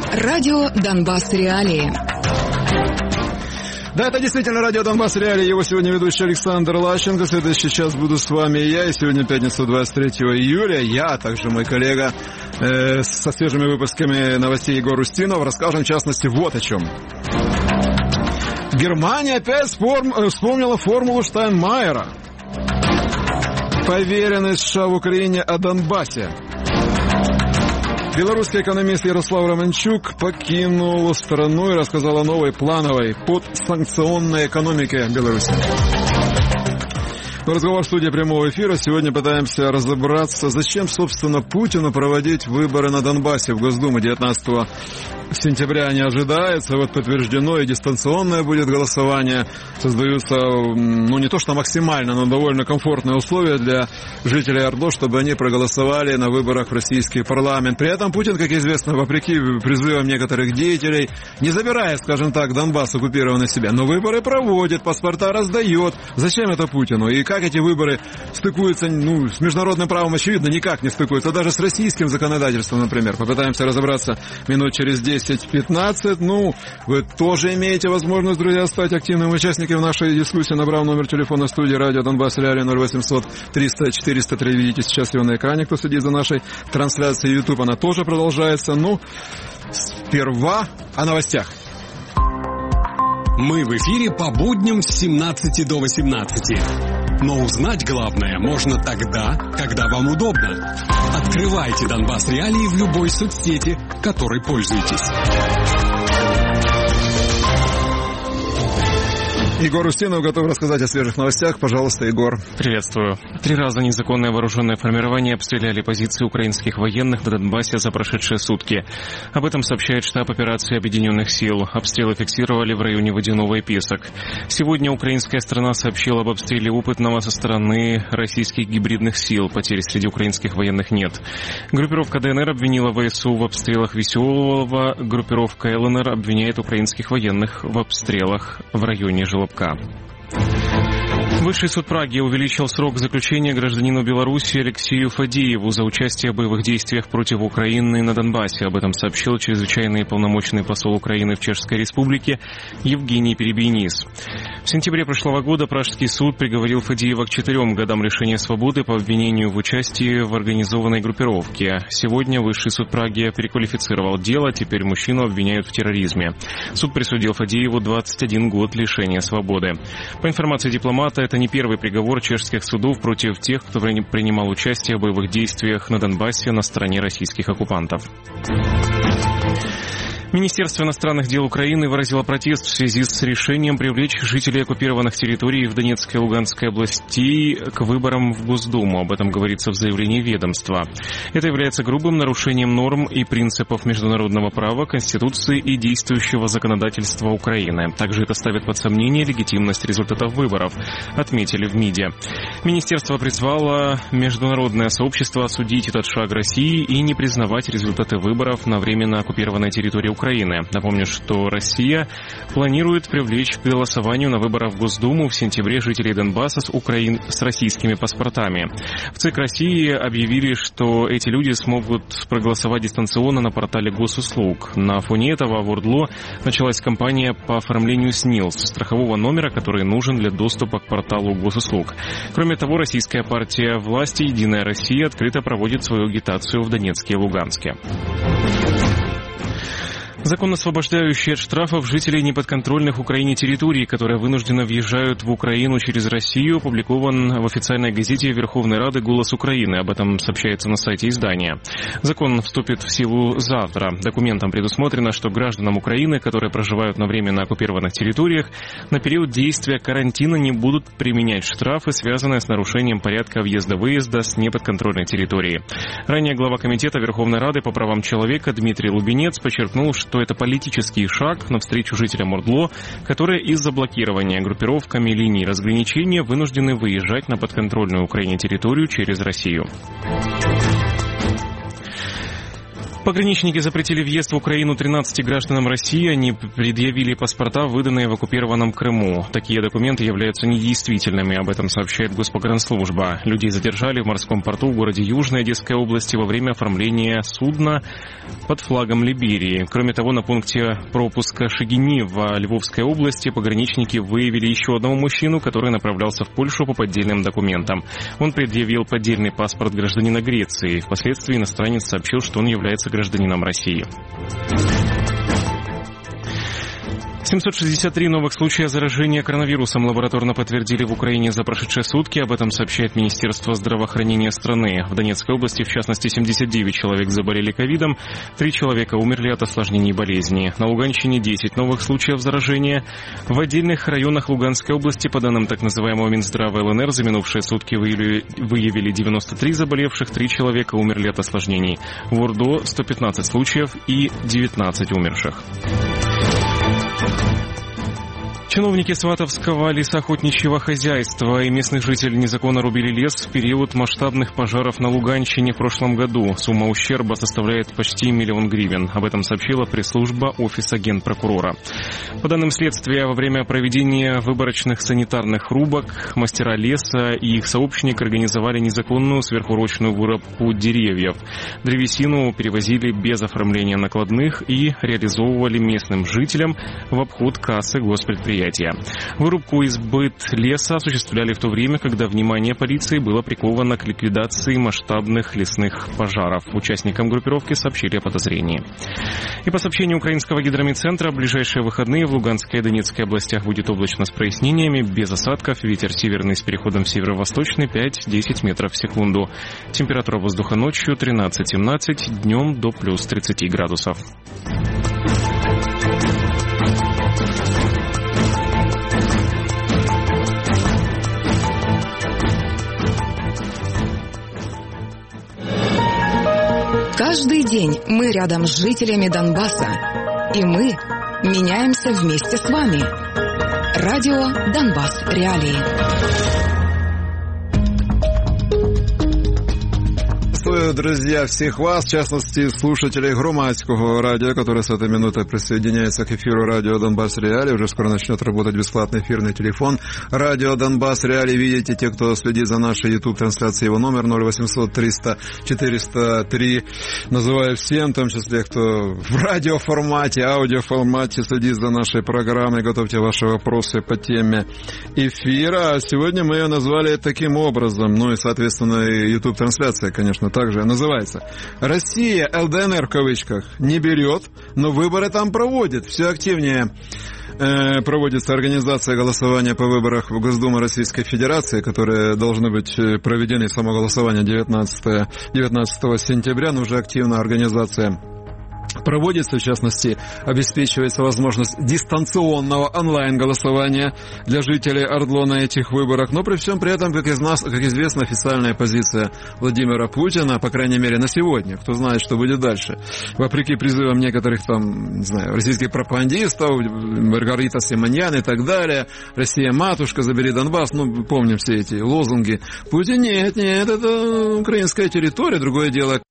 Радио «Донбасс. Реалии». Да, это действительно радио «Донбасс. Реалии». Его сегодня ведущий Александр Лащенко. Следующий час буду с вами я. И сегодня пятница, 23 июля. Я, а также мой коллега со свежими выпусками новостей Егор Устинов расскажем, в частности, вот о чем. Германия опять вспомнила формулу Штайнмайера. Поверенность США в Украине о Донбассе. Белорусский экономист Ярослав Романчук покинул страну и рассказал о новой плановой подсанкционной экономике Беларуси. Разговор в студии прямого эфира. Сегодня пытаемся разобраться, зачем, собственно, Путину проводить выборы на Донбассе в Госдуму 19 сентября не ожидается. Вот подтверждено, и дистанционное будет голосование. Создаются, не то что максимально, но довольно комфортные условия для жителей Ордо, чтобы они проголосовали на выборах в российский парламент. При этом Путин, как известно, вопреки призывам некоторых деятелей, не забирает, скажем так, Донбасс оккупированный себя, но выборы проводит, паспорта раздает. Зачем это Путину? И как эти выборы стыкуются, с международным правом, очевидно, никак не стыкуются, даже с российским законодательством, например. Попытаемся разобраться минут через 10-15. Вы тоже имеете возможность, друзья, стать активным участником нашей дискуссии, набрав номер телефона студии радио «Донбасс. Реалии» 0800 300 403. Видите сейчас его на экране, кто следит за нашей трансляцией YouTube. Она тоже продолжается. Сперва о новостях. Мы в эфире по будням с 17 до 18. Но узнать главное можно тогда, когда вам удобно. Открывайте «Донбасс. Реалии» в любой соцсети, которой пользуетесь. Егор Устинов готов рассказать о свежих новостях. Пожалуйста, Егор. Приветствую. 3 раза незаконное вооруженное формирование обстреляли позиции украинских военных на Донбассе за прошедшие сутки. Об этом сообщает штаб операции Объединенных сил. Обстрелы фиксировали в районе Водяного и Песок. Сегодня украинская сторона сообщила об обстреле опытного со стороны российских гибридных сил. Потерь среди украинских военных нет. Группировка ДНР обвинила ВСУ в обстрелах Веселого. Группировка ЛНР обвиняет украинских военных в обстрелах в районе Желобка. Высший суд Праги увеличил срок заключения гражданину Беларуси Алексею Фадееву за участие в боевых действиях против Украины на Донбассе. Об этом сообщил чрезвычайный полномочный посол Украины в Чешской Республике Евгений Перебийнис. В сентябре прошлого года Пражский суд приговорил Фадеева к 4 годам лишения свободы по обвинению в участии в организованной группировке. Сегодня Высший суд Праги переквалифицировал дело, теперь мужчину обвиняют в терроризме. Суд присудил Фадееву 21 год лишения свободы. По информации дипломата, это не первый приговор чешских судов против тех, кто принимал участие в боевых действиях на Донбассе на стороне российских оккупантов. Министерство иностранных дел Украины выразило протест в связи с решением привлечь жителей оккупированных территорий в Донецкой и Луганской областей к выборам в Госдуму. Об этом говорится в заявлении ведомства. Это является грубым нарушением норм и принципов международного права, Конституции и действующего законодательства Украины. Также это ставит под сомнение легитимность результатов выборов, отметили в МИДе. Министерство призвало международное сообщество осудить этот шаг России и не признавать результаты выборов на временно оккупированной территории Украины. Напомню, что Россия планирует привлечь к голосованию на выборах в Госдуму в сентябре жителей Донбасса с российскими паспортами. В ЦИК России объявили, что эти люди смогут проголосовать дистанционно на портале госуслуг. На фоне этого в ОРДЛО началась кампания по оформлению СНИЛС, страхового номера, который нужен для доступа к порталу госуслуг. Кроме того, российская партия власти «Единая Россия» открыто проводит свою агитацию в Донецке и Луганске. Закон, освобождающий от штрафов жителей неподконтрольных Украине территорий, которые вынужденно въезжают в Украину через Россию, опубликован в официальной газете Верховной Рады «Голос Украины». Об этом сообщается на сайте издания. Закон вступит в силу завтра. Документом предусмотрено, что гражданам Украины, которые проживают на временно оккупированных территориях, на период действия карантина не будут применять штрафы, связанные с нарушением порядка въезда-выезда с неподконтрольной территории. Ранее глава Комитета Верховной Рады по правам человека Дмитрий Лубенец подчеркнул, что это политический шаг навстречу жителям ОРДЛО, которые из-за блокирования группировками линий разграничения вынуждены выезжать на подконтрольную Украине территорию через Россию. Пограничники запретили въезд в Украину 13 гражданам России. Они предъявили паспорта, выданные в оккупированном Крыму. Такие документы являются недействительными, об этом сообщает Госпогранслужба. Людей задержали в морском порту в городе Южной Одесской области во время оформления судна под флагом Либерии. Кроме того, на пункте пропуска Шагини в Львовской области пограничники выявили еще одного мужчину, который направлялся в Польшу по поддельным документам. Он предъявил поддельный паспорт гражданина Греции. Впоследствии иностранец сообщил, что он является гражданином России. 763 новых случая заражения коронавирусом лабораторно подтвердили в Украине за прошедшие сутки. Об этом сообщает Министерство здравоохранения страны. В Донецкой области, в частности, 79 человек заболели ковидом, 3 человека умерли от осложнений болезни. На Луганщине 10 новых случаев заражения. В отдельных районах Луганской области, по данным так называемого Минздрава ЛНР, за минувшие сутки выявили 93 заболевших, 3 человека умерли от осложнений. В Ордо 115 случаев и 19 умерших. Чиновники Сватовского лесоохотничьего хозяйства и местных жителей незаконно рубили лес в период масштабных пожаров на Луганщине в прошлом году. Сумма ущерба составляет почти 1 миллион гривен. Об этом сообщила пресс-служба Офиса Генпрокурора. По данным следствия, во время проведения выборочных санитарных рубок мастера леса и их сообщник организовали незаконную сверхурочную вырубку деревьев. Древесину перевозили без оформления накладных и реализовывали местным жителям в обход кассы госпредприятия. Вырубку и сбыт леса осуществляли в то время, когда внимание полиции было приковано к ликвидации масштабных лесных пожаров. Участникам группировки сообщили о подозрении. И по сообщению Украинского гидрометцентра, в ближайшие выходные в Луганской и Донецкой областях будет облачно с прояснениями, без осадков, ветер северный с переходом в северо-восточный 5-10 метров в секунду. Температура воздуха ночью 13-17, днем до плюс 30 градусов. Каждый день мы рядом с жителями Донбасса, и мы меняемся вместе с вами. Радио Донбасс. Реалии. Друзья, всех вас, в частности, слушателей Громадского радио, которые с этой минуты присоединяются к эфиру радио Донбасс Реалии. Уже скоро начнет работать бесплатный эфирный телефон радио Донбасс Реалии. Видите, те, кто следит за нашей YouTube-трансляцией, его номер 0800 300 403. Называю всем, в том числе, кто в радиоформате, аудиоформате следит за нашей программой. Готовьте ваши вопросы по теме эфира. А сегодня мы ее назвали таким образом. Ну и, соответственно, YouTube-трансляция, конечно, также называется. Россия, ЛДНР в кавычках, не берет, но выборы там проводит. Все активнее проводится организация голосования по выборам в Госдуму Российской Федерации, которые должны быть проведены, само голосование 19 сентября, но уже активно организация проводится, в частности, обеспечивается возможность дистанционного онлайн-голосования для жителей ОРДЛО на этих выборах. Но при всем при этом, как известно, официальная позиция Владимира Путина, по крайней мере, на сегодня, кто знает, что будет дальше. Вопреки призывам некоторых там, не знаю, российских пропагандистов, Маргарита Симоньян и так далее, Россия матушка, забери Донбасс, ну, помним все эти лозунги. Путин, нет, это украинская территория, другое дело,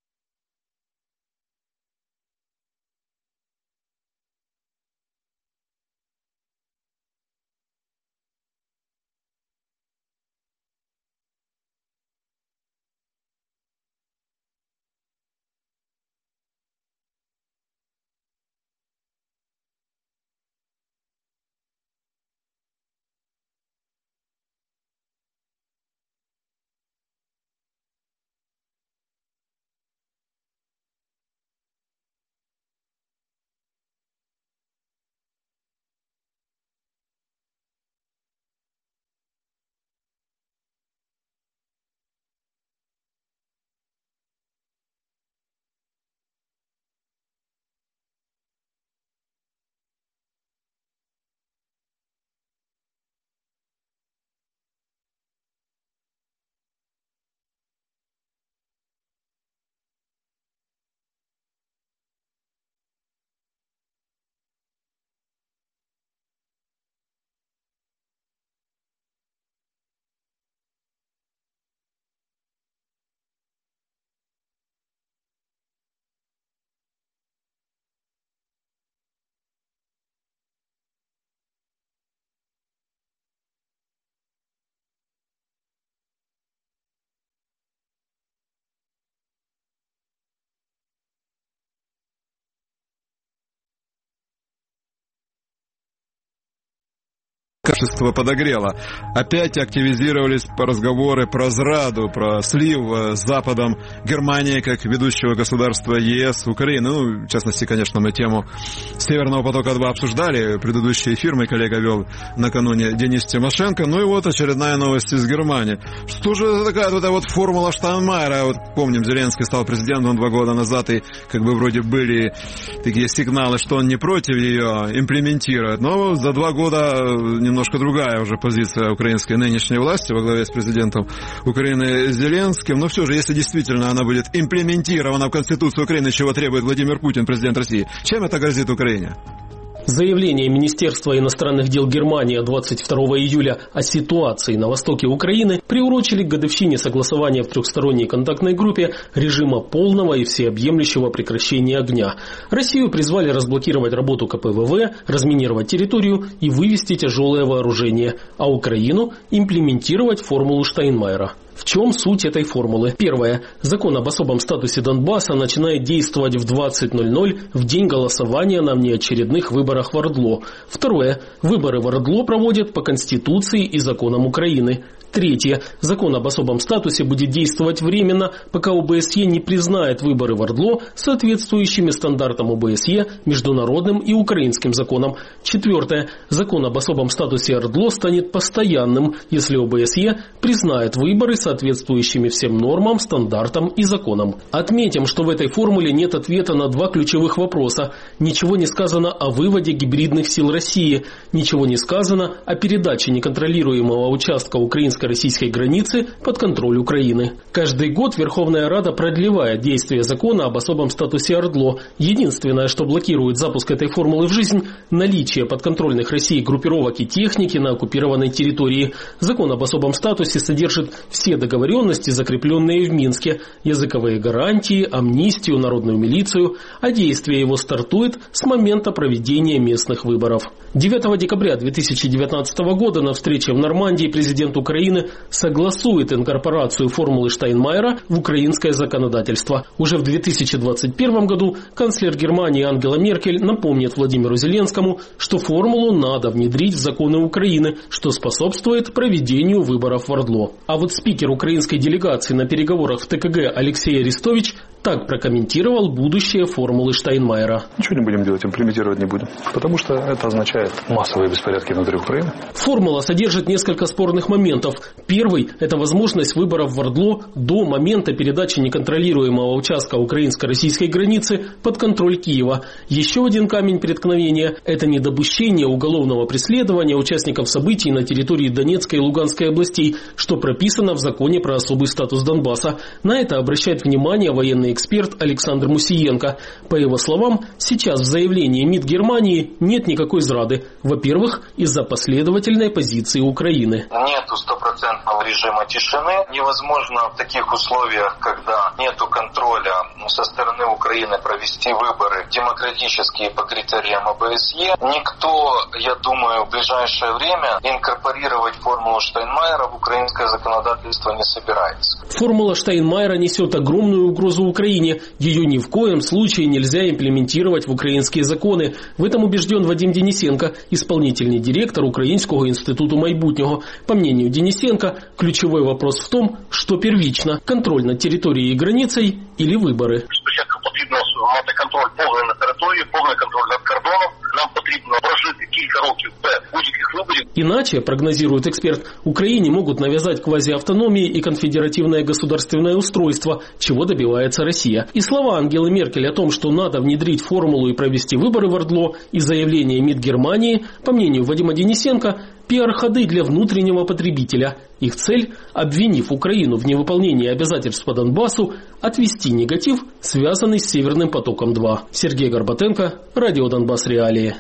качество подогрело. Опять активизировались разговоры про зраду, про слив с Западом Германии как ведущего государства ЕС, Украины. Ну, в частности, конечно, мы тему Северного потока-2 обсуждали. Предыдущий эфир мой коллега вел накануне Денис Тимошенко. Ну и вот очередная новость из Германии. Что же такая вот эта вот формула Штайнмайера? Вот помним, Зеленский стал президентом 2 года назад, и как бы вроде были такие сигналы, что он не против ее имплементировать. Но за 2 года немножко другая уже позиция украинской нынешней власти во главе с президентом Украины Зеленским. Но все же, если действительно она будет имплементирована в Конституцию Украины, чего требует Владимир Путин, президент России, чем это грозит Украине? Заявление Министерства иностранных дел Германии 22 июля о ситуации на востоке Украины приурочили к годовщине согласования в трехсторонней контактной группе режима полного и всеобъемлющего прекращения огня. Россию призвали разблокировать работу КПВВ, разминировать территорию и вывести тяжелое вооружение, а Украину имплементировать формулу Штайнмайера. В чем суть этой формулы? Первое. Закон об особом статусе Донбасса начинает действовать в 20:00 в день голосования на внеочередных выборах в ОРДЛО. Второе. Выборы в ОРДЛО проводят по Конституции и законам Украины. Третье. Закон об особом статусе будет действовать временно, пока ОБСЕ не признает выборы в ОРДЛО соответствующими стандартам ОБСЕ, международным и украинским законам. Четвертое. Закон об особом статусе ОРДЛО станет постоянным, если ОБСЕ признает выборы соответствующими всем нормам, стандартам и законам. Отметим, что в этой формуле нет ответа на 2 ключевых вопроса. Ничего не сказано о выводе гибридных сил России. Ничего не сказано о передаче неконтролируемого участка украинско-российской границы под контроль Украины. Каждый год Верховная Рада продлевает действие закона об особом статусе ОРДЛО. Единственное, что блокирует запуск этой формулы в жизнь – наличие подконтрольных России группировок и техники на оккупированной территории. Закон об особом статусе содержит все договоренности, закрепленные в Минске, языковые гарантии, амнистию, народную милицию, а действие его стартует с момента проведения местных выборов. 9 декабря 2019 года на встрече в Нормандии президент Украины согласует инкорпорацию формулы Штайнмайера в украинское законодательство. Уже в 2021 году канцлер Германии Ангела Меркель напомнит Владимиру Зеленскому, что формулу надо внедрить в законы Украины, что способствует проведению выборов в ОРДЛО. А вот спикер украинской делегации на переговорах в ТКГ Алексей Арестович так прокомментировал будущее формулы Штайнмайера. Ничего не будем делать, имплементировать не будем, потому что это означает массовые беспорядки внутри Украины. Формула содержит несколько спорных моментов. Первый – это возможность выборов в ОРДЛО до момента передачи неконтролируемого участка украинско-российской границы под контроль Киева. Еще один камень преткновения – это недопущение уголовного преследования участников событий на территории Донецкой и Луганской областей, что прописано в законе про особый статус Донбасса. На это обращает внимание военный эксперт Александр Мусиенко. По его словам, сейчас в заявлении МИД Германии нет никакой зрады. Во-первых, из-за последовательной позиции Украины. Нету стопроцентного режима тишины. Невозможно в таких условиях, когда нету контроля со стороны Украины провести выборы демократические по критериям ОБСЕ. Никто, я думаю, в ближайшее время инкорпорировать формулу Штайнмайера в украинское законодательство не собирается. Формула Штайнмайера несет огромную угрозу Украине. Ее ни в коем случае нельзя имплементировать в украинские законы. В этом убежден Вадим Денисенко, исполнительный директор Українського інституту майбутнього. По мнению Денисенко, ключевой вопрос в том, что первично – контроль над территорией и границей или выборы. Спочатку потрібно мати контроль повний на території, повний контроль над кордоном. Нам потрібно прожити кілька років без будь-яких виборів. Иначе, прогнозирует эксперт, Украине могут навязать квазиавтономии и конфедеративное государственное устройство, чего добивается Россия. И слова Ангелы Меркель о том, что надо внедрить формулу и провести выборы в ОРДЛО, и заявление МИД Германии, по мнению Вадима Денисенко, пиар-ходы для внутреннего потребителя. Их цель, обвинив Украину в невыполнении обязательств по Донбассу, отвести негатив, связанный с Северным потоком-2. Сергей Горбатенко, Радио Донбасс Реалии.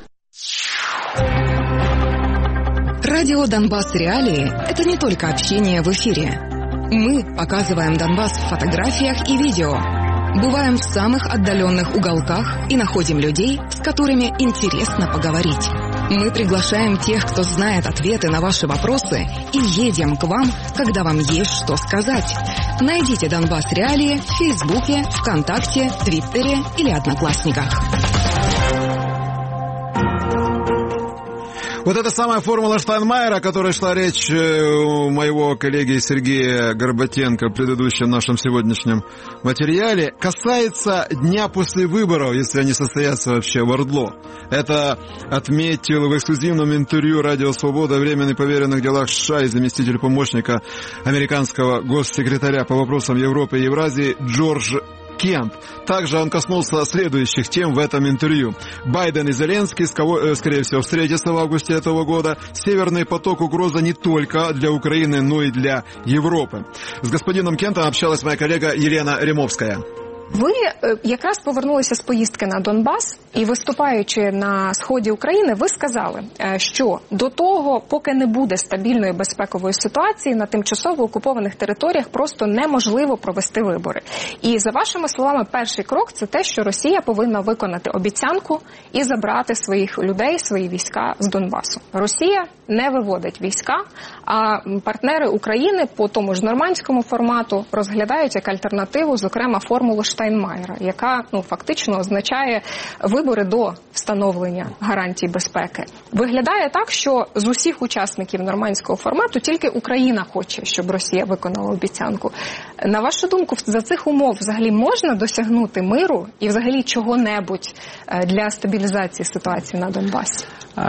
Радио Донбасс Реалии – это не только общение в эфире. Мы показываем Донбасс в фотографиях и видео. Бываем в самых отдаленных уголках и находим людей, с которыми интересно поговорить. Мы приглашаем тех, кто знает ответы на ваши вопросы, и едем к вам, когда вам есть что сказать. Найдите Донбасс Реалии в Фейсбуке, ВКонтакте, Твиттере или Одноклассниках. Вот эта самая формула Штайнмайера, о которой шла речь у моего коллеги Сергея Горбатенко в предыдущем нашем сегодняшнем материале, касается дня после выборов, если они состоятся вообще в ОРДЛО. Это отметил в эксклюзивном интервью «Радио Свобода» временный поверенный в делах США и заместитель помощника американского госсекретаря по вопросам Европы и Евразии Джордж Кент. Также он коснулся следующих тем в этом интервью. Байден и Зеленский, скорее всего, встретятся в августе этого года. Северный поток — угроза не только для Украины, но и для Европы. С господином Кентом общалась моя коллега Елена Римовская. Ви якраз повернулися з поїздки на Донбас і, виступаючи на сході України, ви сказали, що до того, поки не буде стабільної безпекової ситуації, на тимчасово окупованих територіях просто неможливо провести вибори. І, за вашими словами, перший крок – це те, що Росія повинна виконати обіцянку і забрати своїх людей, свої війська з Донбасу. Росія не виводить війська, а партнери України по тому ж нормандському формату розглядають як альтернативу, зокрема, формулу Штайнмайера, яка фактично означає вибори до встановлення гарантій безпеки. Виглядає так, що з усіх учасників нормандського формату тільки Україна хоче, щоб Росія виконала обіцянку. На вашу думку, за цих умов взагалі можна досягнути миру і взагалі чого-небудь для стабілізації ситуації на Донбасі?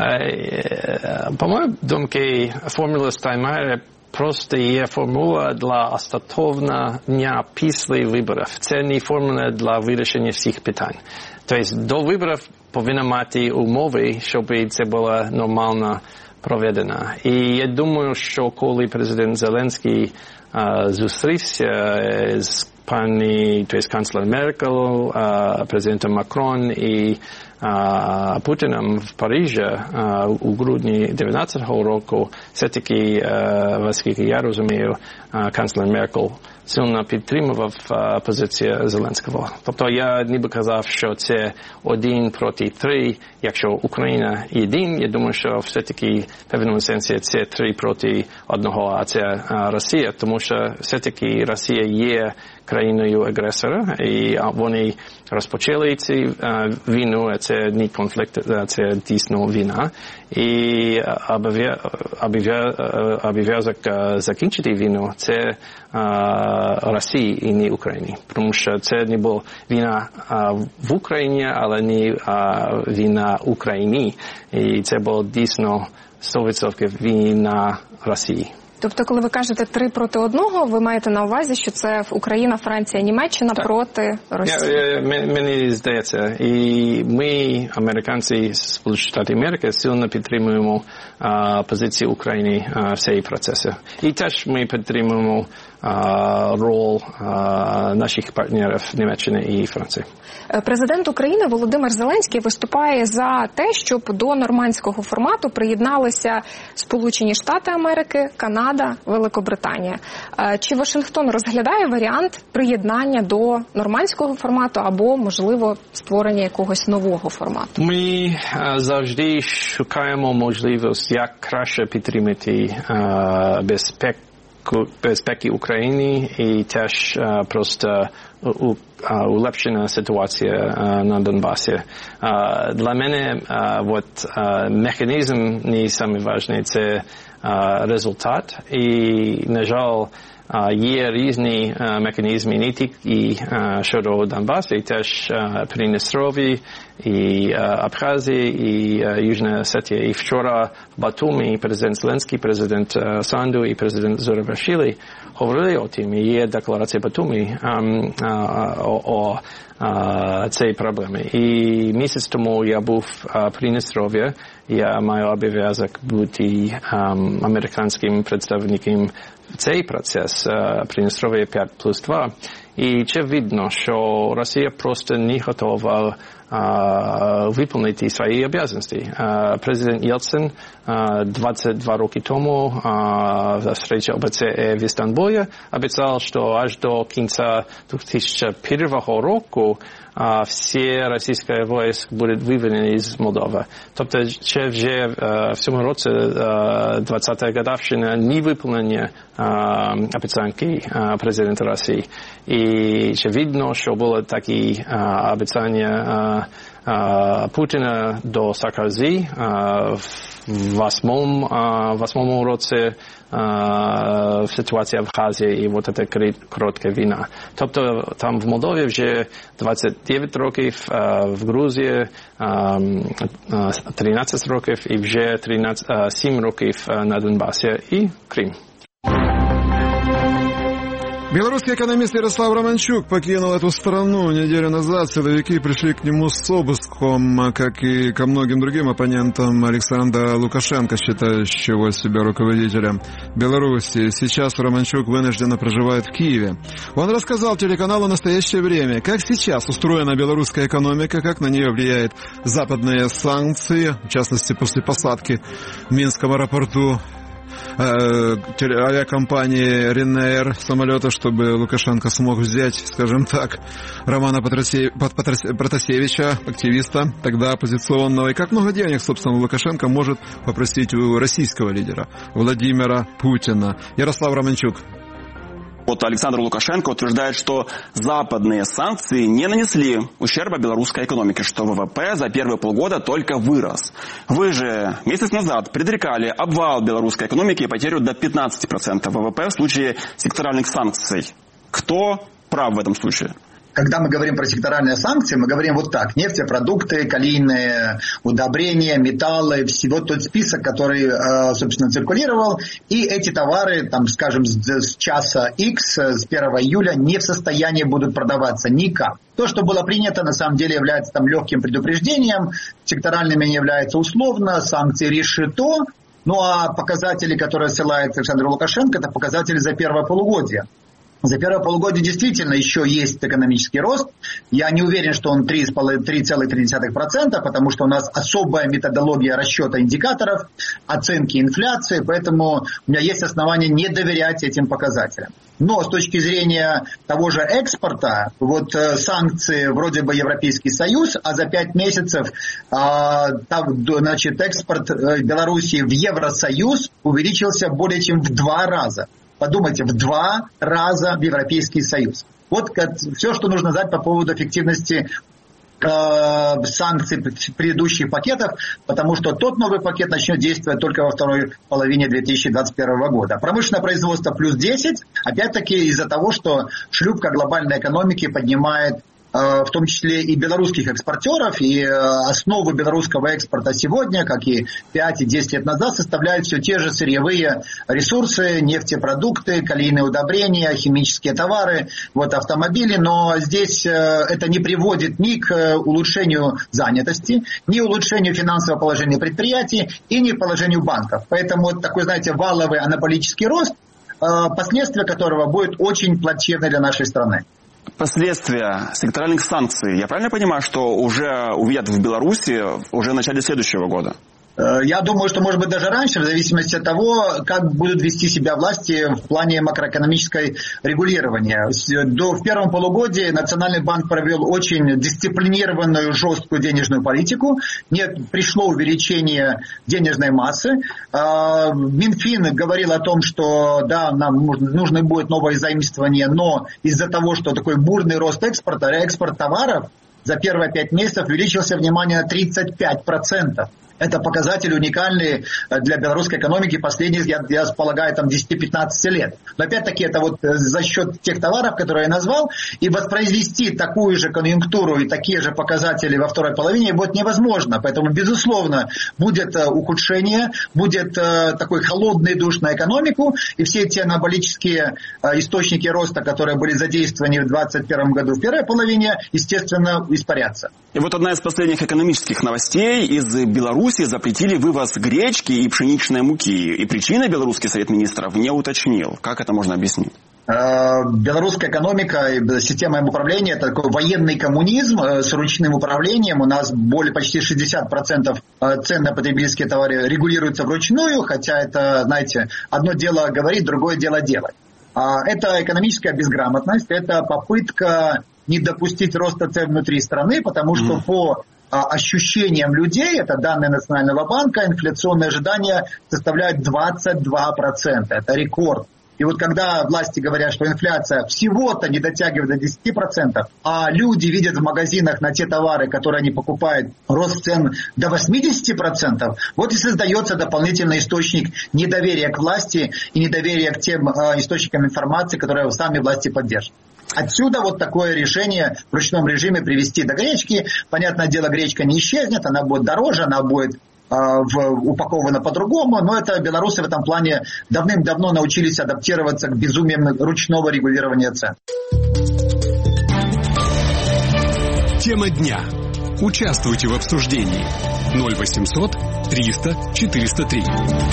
По моїй думці, формула Штайнмайера просто є формула для остаточного дня після виборів. Це не формула для вирішення всіх питань. Тобто до виборів повинна мати умови, щоб це було нормально проведено. І я думаю, що коли президент Зеленський зустрівся з канцлером Меркель, президентом Макрон і Путіном в Парижі у грудні 2019 року, все-таки, наскільки я розумію, канцлер Меркель сильно підтримував позицію Зеленського. Тобто я ніби казав, що це 1 проти 3, якщо Україна єдин, я думаю, що все-таки в певному сенсі це 3 проти 1, а це Росія, тому що все-таки Росія є країною агресора, і вони розпочали цю війну, це не конфлікт, це дійсно війна. І обов'язок закінчити війну – це Росії і не Україні. Тому що це не була війна в Україні, але не війна в Україні. І це було дійсно 100% війна Росії. Тобто, коли ви кажете 3 проти 1, ви маєте на увазі, що це Україна, Франція, Німеччина проти Росії? Мені здається. І ми, американці, Сполучені Штати Америки, сильно підтримуємо позицію України в цій процесі. І теж ми підтримуємо роль наших партнерів Німеччини і Франції. Президент України Володимир Зеленський виступає за те, щоб до нормандського формату приєдналися Сполучені Штати Америки, Канада, Великобританія. Чи Вашингтон розглядає варіант приєднання до нормандського формату або, можливо, створення якогось нового формату? Ми завжди шукаємо можливість, як краще підтримати безпеки України і теж просто улепшена ситуація на Донбасі. Для мене механізм не найважливіший, це результат. І, на жаль, є різні механізми не тільки щодо Донбасу, і теж Придністров'я, і Абхазія, і Южна Осетія. І вчора в Батумі президент Зеленський, президент Санду і президент Зурабашвілі говорили о тім. Є декларація Батумі о цій проблемі. І місяць тому я був в Придністров'ї. Я маю обов'язок бути американським представником цей процес Придністров'я 5+2. І це видно, що Росія просто не готова виконати свої обов'язки. Президент Єльцин 22 роки тому в зустрічі ОБСЄ в Істанбулі обіцяв, що аж до кінця 2001 року всі російські війська будуть виведені з Молдови. Тобто це вже в цьому році 20-та годовщина невиконання обіцянки президента Росії. І И видно, что было такие обещания Путина до Саркози в восьмом році ситуація в Абхазії і вот эта коротка війна. Тобто там в Молдові вже 29 років, в Грузії 13 років і вже 7 років на Донбасі і Крим. Белорусский экономист Ярослав Романчук покинул эту страну неделю назад. Силовики пришли к нему с обыском, как и ко многим другим оппонентам Александра Лукашенко, считающего себя руководителем Беларуси. Сейчас Романчук вынужденно проживает в Киеве. Он рассказал телеканалу «Настоящее время», как сейчас устроена белорусская экономика, как на нее влияют западные санкции, в частности, после посадки в Минском аэропорту авиакомпании Ryanair самолета, чтобы Лукашенко смог взять, скажем так, Романа Протасевича, активиста, тогда оппозиционного. И как много денег, собственно, Лукашенко может попросить у российского лидера Владимира Путина. Ярослав Романчук. Вот Александр Лукашенко утверждает, что западные санкции не нанесли ущерба белорусской экономике, что ВВП за первые полгода только вырос. Вы же месяц назад предрекали обвал белорусской экономики и потерю до 15% ВВП в случае секторальных санкций. Кто прав в этом случае? Когда мы говорим про секторальные санкции, мы говорим вот так. Нефтепродукты, калийные удобрения, металлы, всего тот список, который, собственно, циркулировал. И эти товары, там, скажем, с часа X, с 1 июля, не в состоянии будут продаваться никак. То, что было принято, на самом деле является там легким предупреждением. Секторальными не является условно. Санкции решето. Ну а показатели, которые ссылает Александр Лукашенко, это показатели за первое полугодие. За первое полугодие действительно еще есть экономический рост. Я не уверен, что он 3,3%, потому что у нас особая методология расчета индикаторов, оценки инфляции, поэтому у меня есть основания не доверять этим показателям. Но с точки зрения того же экспорта, вот санкции вроде бы Европейский Союз, а за 5 месяцев значит, экспорт Белоруссии в Евросоюз увеличился более чем в 2 раза. Подумайте, в 2 раза в Европейский Союз. Вот все, что нужно знать по поводу эффективности санкций предыдущих пакетов, потому что тот новый пакет начнет действовать только во второй половине 2021 года. Промышленное производство плюс 10, опять-таки из-за того, что шлюпка глобальной экономики поднимает в том числе и белорусских экспортеров, и основу белорусского экспорта сегодня, как и 5 и 10 лет назад, составляют все те же сырьевые ресурсы, нефтепродукты, калийные удобрения, химические товары, вот автомобили, но здесь это не приводит ни к улучшению занятости, ни к улучшению финансового положения предприятий и ни к положению банков. Поэтому вот такой, знаете, валовый анаболический рост, последствия которого будет очень плачевны для нашей страны. Последствия секторальных санкций, я правильно понимаю, что уже увидят в Беларуси уже в начале следующего года? Я думаю, что, может быть, даже раньше, в зависимости от того, как будут вести себя власти в плане макроэкономической регулирования. В первом полугодии Национальный банк провел очень дисциплинированную, жесткую денежную политику. Не пришло увеличение денежной массы. Минфин говорил о том, что да, нам нужно будет новое заимствование, но из-за того, что такой бурный рост экспорта, экспорт товаров за первые 5 месяцев увеличился, внимание, на 35%. Это показатель уникальный для белорусской экономики последних, я полагаю, там 10-15 лет. Но опять-таки это вот за счет тех товаров, которые я назвал, и воспроизвести такую же конъюнктуру и такие же показатели во второй половине будет невозможно. Поэтому, безусловно, будет ухудшение, будет такой холодный душ на экономику, и все те анаболические источники роста, которые были задействованы в 2021 году в первой половине, естественно, испарятся. И вот одна из последних экономических новостей: из Беларуси запретили вывоз гречки и пшеничной муки. И причины Белорусский совет министров не уточнил. Как это можно объяснить? Белорусская экономика и система управления – это такой военный коммунизм с ручным управлением. У нас почти 60% цен на потребительские товары регулируются вручную, хотя это, знаете, одно дело говорить, другое дело делать. Это экономическая безграмотность, это попытка не допустить роста цен внутри страны, потому что по ощущениям людей, это данные Национального банка, инфляционные ожидания составляют 22%. Это рекорд. И вот когда власти говорят, что инфляция всего-то не дотягивает до 10%, а люди видят в магазинах на те товары, которые они покупают, рост цен до 80%, вот и создается дополнительный источник недоверия к власти и недоверия к тем источникам информации, которые сами власти поддерживают. Отсюда вот такое решение в ручном режиме привести до гречки. Понятное дело, гречка не исчезнет, она будет дороже, она будет упаковано по-другому, но это белорусы в этом плане давным-давно научились адаптироваться к безумиям ручного регулирования цен. Тема дня. Участвуйте в обсуждении. 0800 300 403.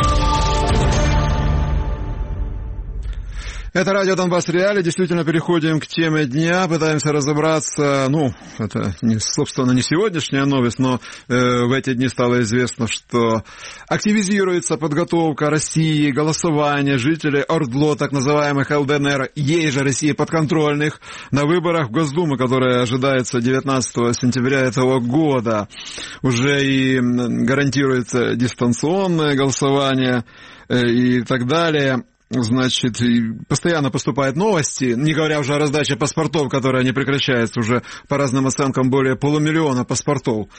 Это радио Донбасс Реалии. Действительно, переходим к теме дня. Пытаемся разобраться, это, собственно, не сегодняшняя новость, но в эти дни стало известно, что активизируется подготовка России, голосование жителей ОРДЛО, так называемых ЛДНР, ей же России подконтрольных, на выборах в Госдуму, которые ожидаются 19 сентября этого года. Уже и гарантируется дистанционное голосование и так далее. Значит, постоянно поступают новости, не говоря уже о раздаче паспортов, которая не прекращается уже, по разным оценкам, более 500 000 паспортов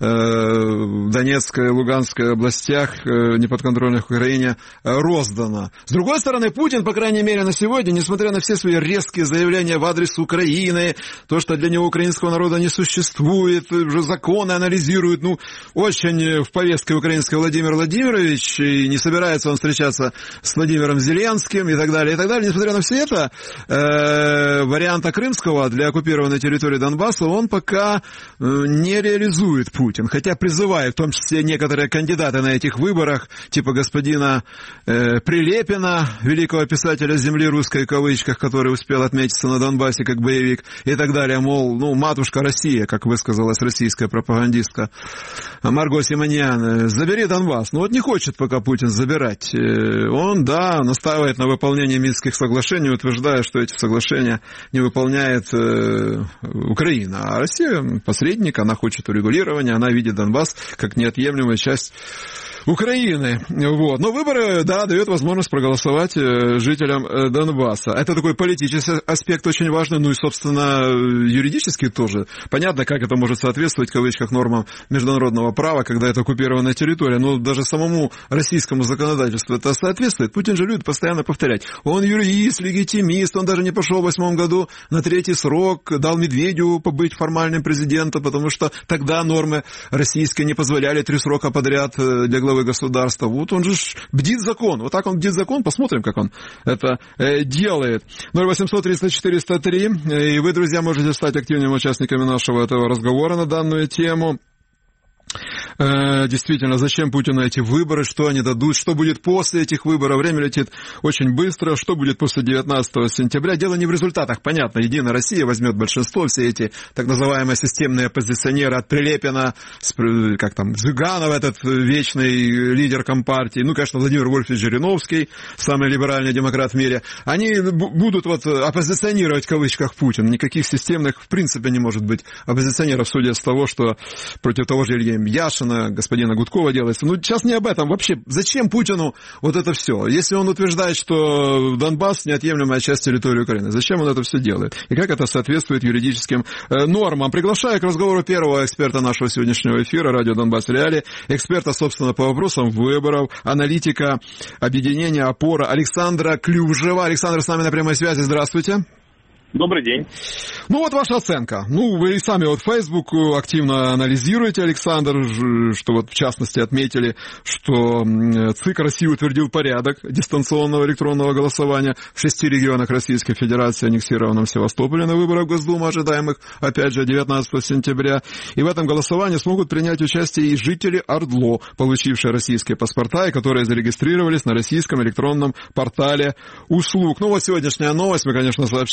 в Донецкой и Луганской областях, неподконтрольных Украине, роздано. С другой стороны, Путин, по крайней мере, на сегодня, несмотря на все свои резкие заявления в адрес Украины, то, что для него украинского народа не существует, уже законы анализирует, очень в повестке украинской Владимир Владимирович, и не собирается он встречаться с Владимиром Зеленским, и так далее, и так далее. Несмотря на все это, варианта крымского для оккупированной территории Донбасса он пока не реализует Путин. Хотя призывает, в том числе некоторые кандидаты на этих выборах, типа господина Прилепина, великого писателя «Земли русской» в кавычках, который успел отметиться на Донбассе как боевик, и так далее, мол, матушка Россия, как высказалась российская пропагандистка Марго Симоньян, забери Донбасс. Не хочет пока Путин забирать. Он, настаивает на выполнении Минских соглашений, утверждая, что эти соглашения не выполняет Украина. А Россия посредник, она хочет урегулирования, она видит Донбасс как неотъемлемую часть Украины. Но выборы, дают возможность проголосовать жителям Донбасса. Это такой политический аспект очень важный, и, собственно, юридический тоже. Понятно, как это может соответствовать, в кавычках, нормам международного права, когда это оккупированная территория. Но даже самому российскому законодательству это соответствует. Путин же любит постоянно повторять. Он юрист, легитимист, он даже не пошел в 2008 году на 3-й срок, дал Медведеву побыть формальным президентом, потому что тогда нормы российские не позволяли 3 срока подряд для главы государства. Он же бдит закон. Вот так он бдит закон. Посмотрим, как он это делает. 0800 300 403. И вы, друзья, можете стать активными участниками нашего этого разговора на данную тему. Действительно, зачем Путину эти выборы, что они дадут, что будет после этих выборов. Время летит очень быстро. Что будет после 19 сентября? Дело не в результатах, понятно. Единая Россия возьмет большинство. Все эти так называемые системные оппозиционеры от Прилепина, Зюганов, этот вечный лидер Компартии, конечно, Владимир Вольфович Жириновский, самый либеральный демократ в мире, они будут оппозиционировать в кавычках Путин. Никаких системных в принципе не может быть оппозиционеров, судя с того, что против того же Ильи Яшина, господина Гудкова делается. Сейчас не об этом. Вообще, зачем Путину вот это все? Если он утверждает, что Донбасс неотъемлемая часть территории Украины, зачем он это все делает? И как это соответствует юридическим нормам? Приглашаю к разговору первого эксперта нашего сегодняшнего эфира, радио Донбасс Реалии, эксперта, собственно, по вопросам выборов, аналитика объединения «Опора» Александра Клюжева. Александр с нами на прямой связи. Здравствуйте. Добрый день. Ваша оценка. Вы и сами Facebook активно анализируете, Александр, что в частности отметили, что ЦИК России утвердил порядок дистанционного электронного голосования в 6 регионах Российской Федерации, аннексированном Севастополе, на выборах в Госдуму, ожидаемых, опять же, 19 сентября. И в этом голосовании смогут принять участие и жители ОРДЛО, получившие российские паспорта и которые зарегистрировались на российском электронном портале услуг. Сегодняшняя новость, мы, конечно, сообщили, радио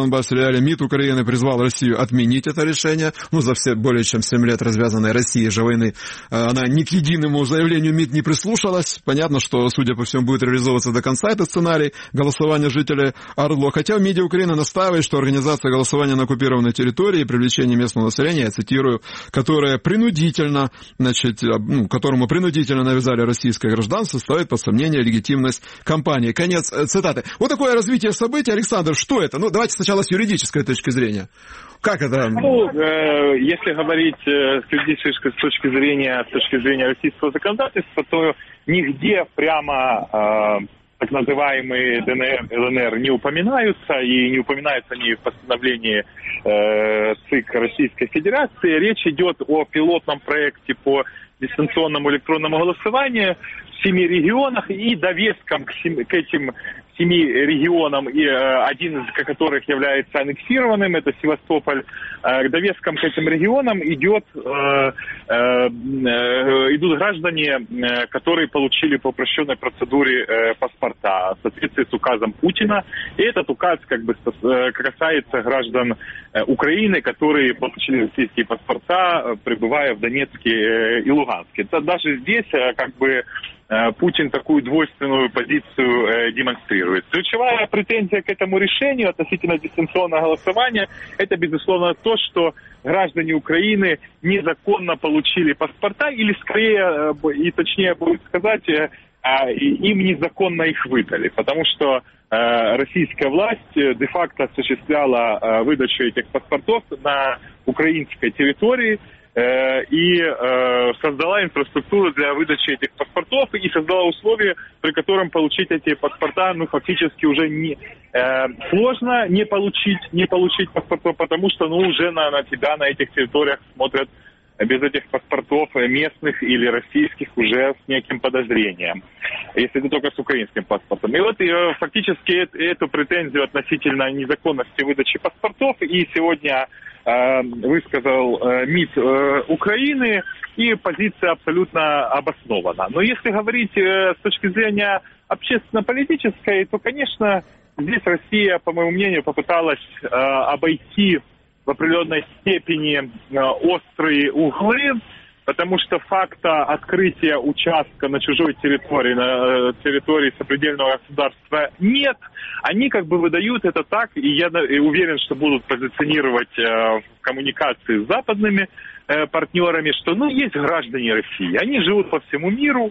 Донбасс Реалии МИД Украины призвал Россию отменить это решение. За все более чем 7 лет развязанной Россией же войны она ни к единому заявлению МИД не прислушалась. Понятно, что, судя по всему, будет реализовываться до конца этот сценарий голосования жителей ОРДЛО. Хотя в МИДе Украины настаивает, что организация голосования на оккупированной территории и привлечение местного населения, я цитирую, которое принудительно, которому принудительно навязали российское гражданство, ставит под сомнение легитимность кампании. Конец цитаты. Вот такое развитие событий. Александр, что это? Давайте сначала с юридической точки зрения. Как это? Если говорить с точки зрения российского законодательства, то нигде прямо так называемые ДНР, ЛНР не упоминаются, и не упоминаются они в постановлении ЦИК Российской Федерации. Речь идет о пилотном проекте по дистанционному электронному голосованию в 7 регионах и довеском к этим 7 регионам, и один из которых является аннексированным, это Севастополь. Довеском к этим регионам идут граждане, которые получили по упрощенной процедуре паспорта в соответствии с указом Путина. И этот указ касается граждан Украины, которые получили российские паспорта, пребывая в Донецке и Луганске. Даже здесь Путин такую двойственную позицию демонстрирует. Ключевая претензия к этому решению относительно дистанционного голосования – это, безусловно, то, что граждане Украины незаконно получили паспорта, или скорее, и точнее будет сказать, им незаконно их выдали, потому что российская власть де-факто осуществляла выдачу этих паспортов на украинской территории, и создала инфраструктуру для выдачи этих паспортов и создала условия, при котором получить эти паспорта фактически уже сложно не получить паспортов, потому что уже на тебя на этих территориях смотрят без этих паспортов местных или российских уже с неким подозрением, если ты только с украинским паспортом. И фактически эту претензию относительно незаконности выдачи паспортов и сегодня высказал МИД Украины, и позиция абсолютно обоснована. Но если говорить с точки зрения общественно-политической, то, конечно, здесь Россия, по моему мнению, попыталась обойти в определенной степени острые углы, потому что факта открытия участка на чужой территории, на территории сопредельного государства нет. Они выдают это так, и я уверен, что будут позиционировать в коммуникации с западными партнерами, что есть граждане России, они живут по всему миру,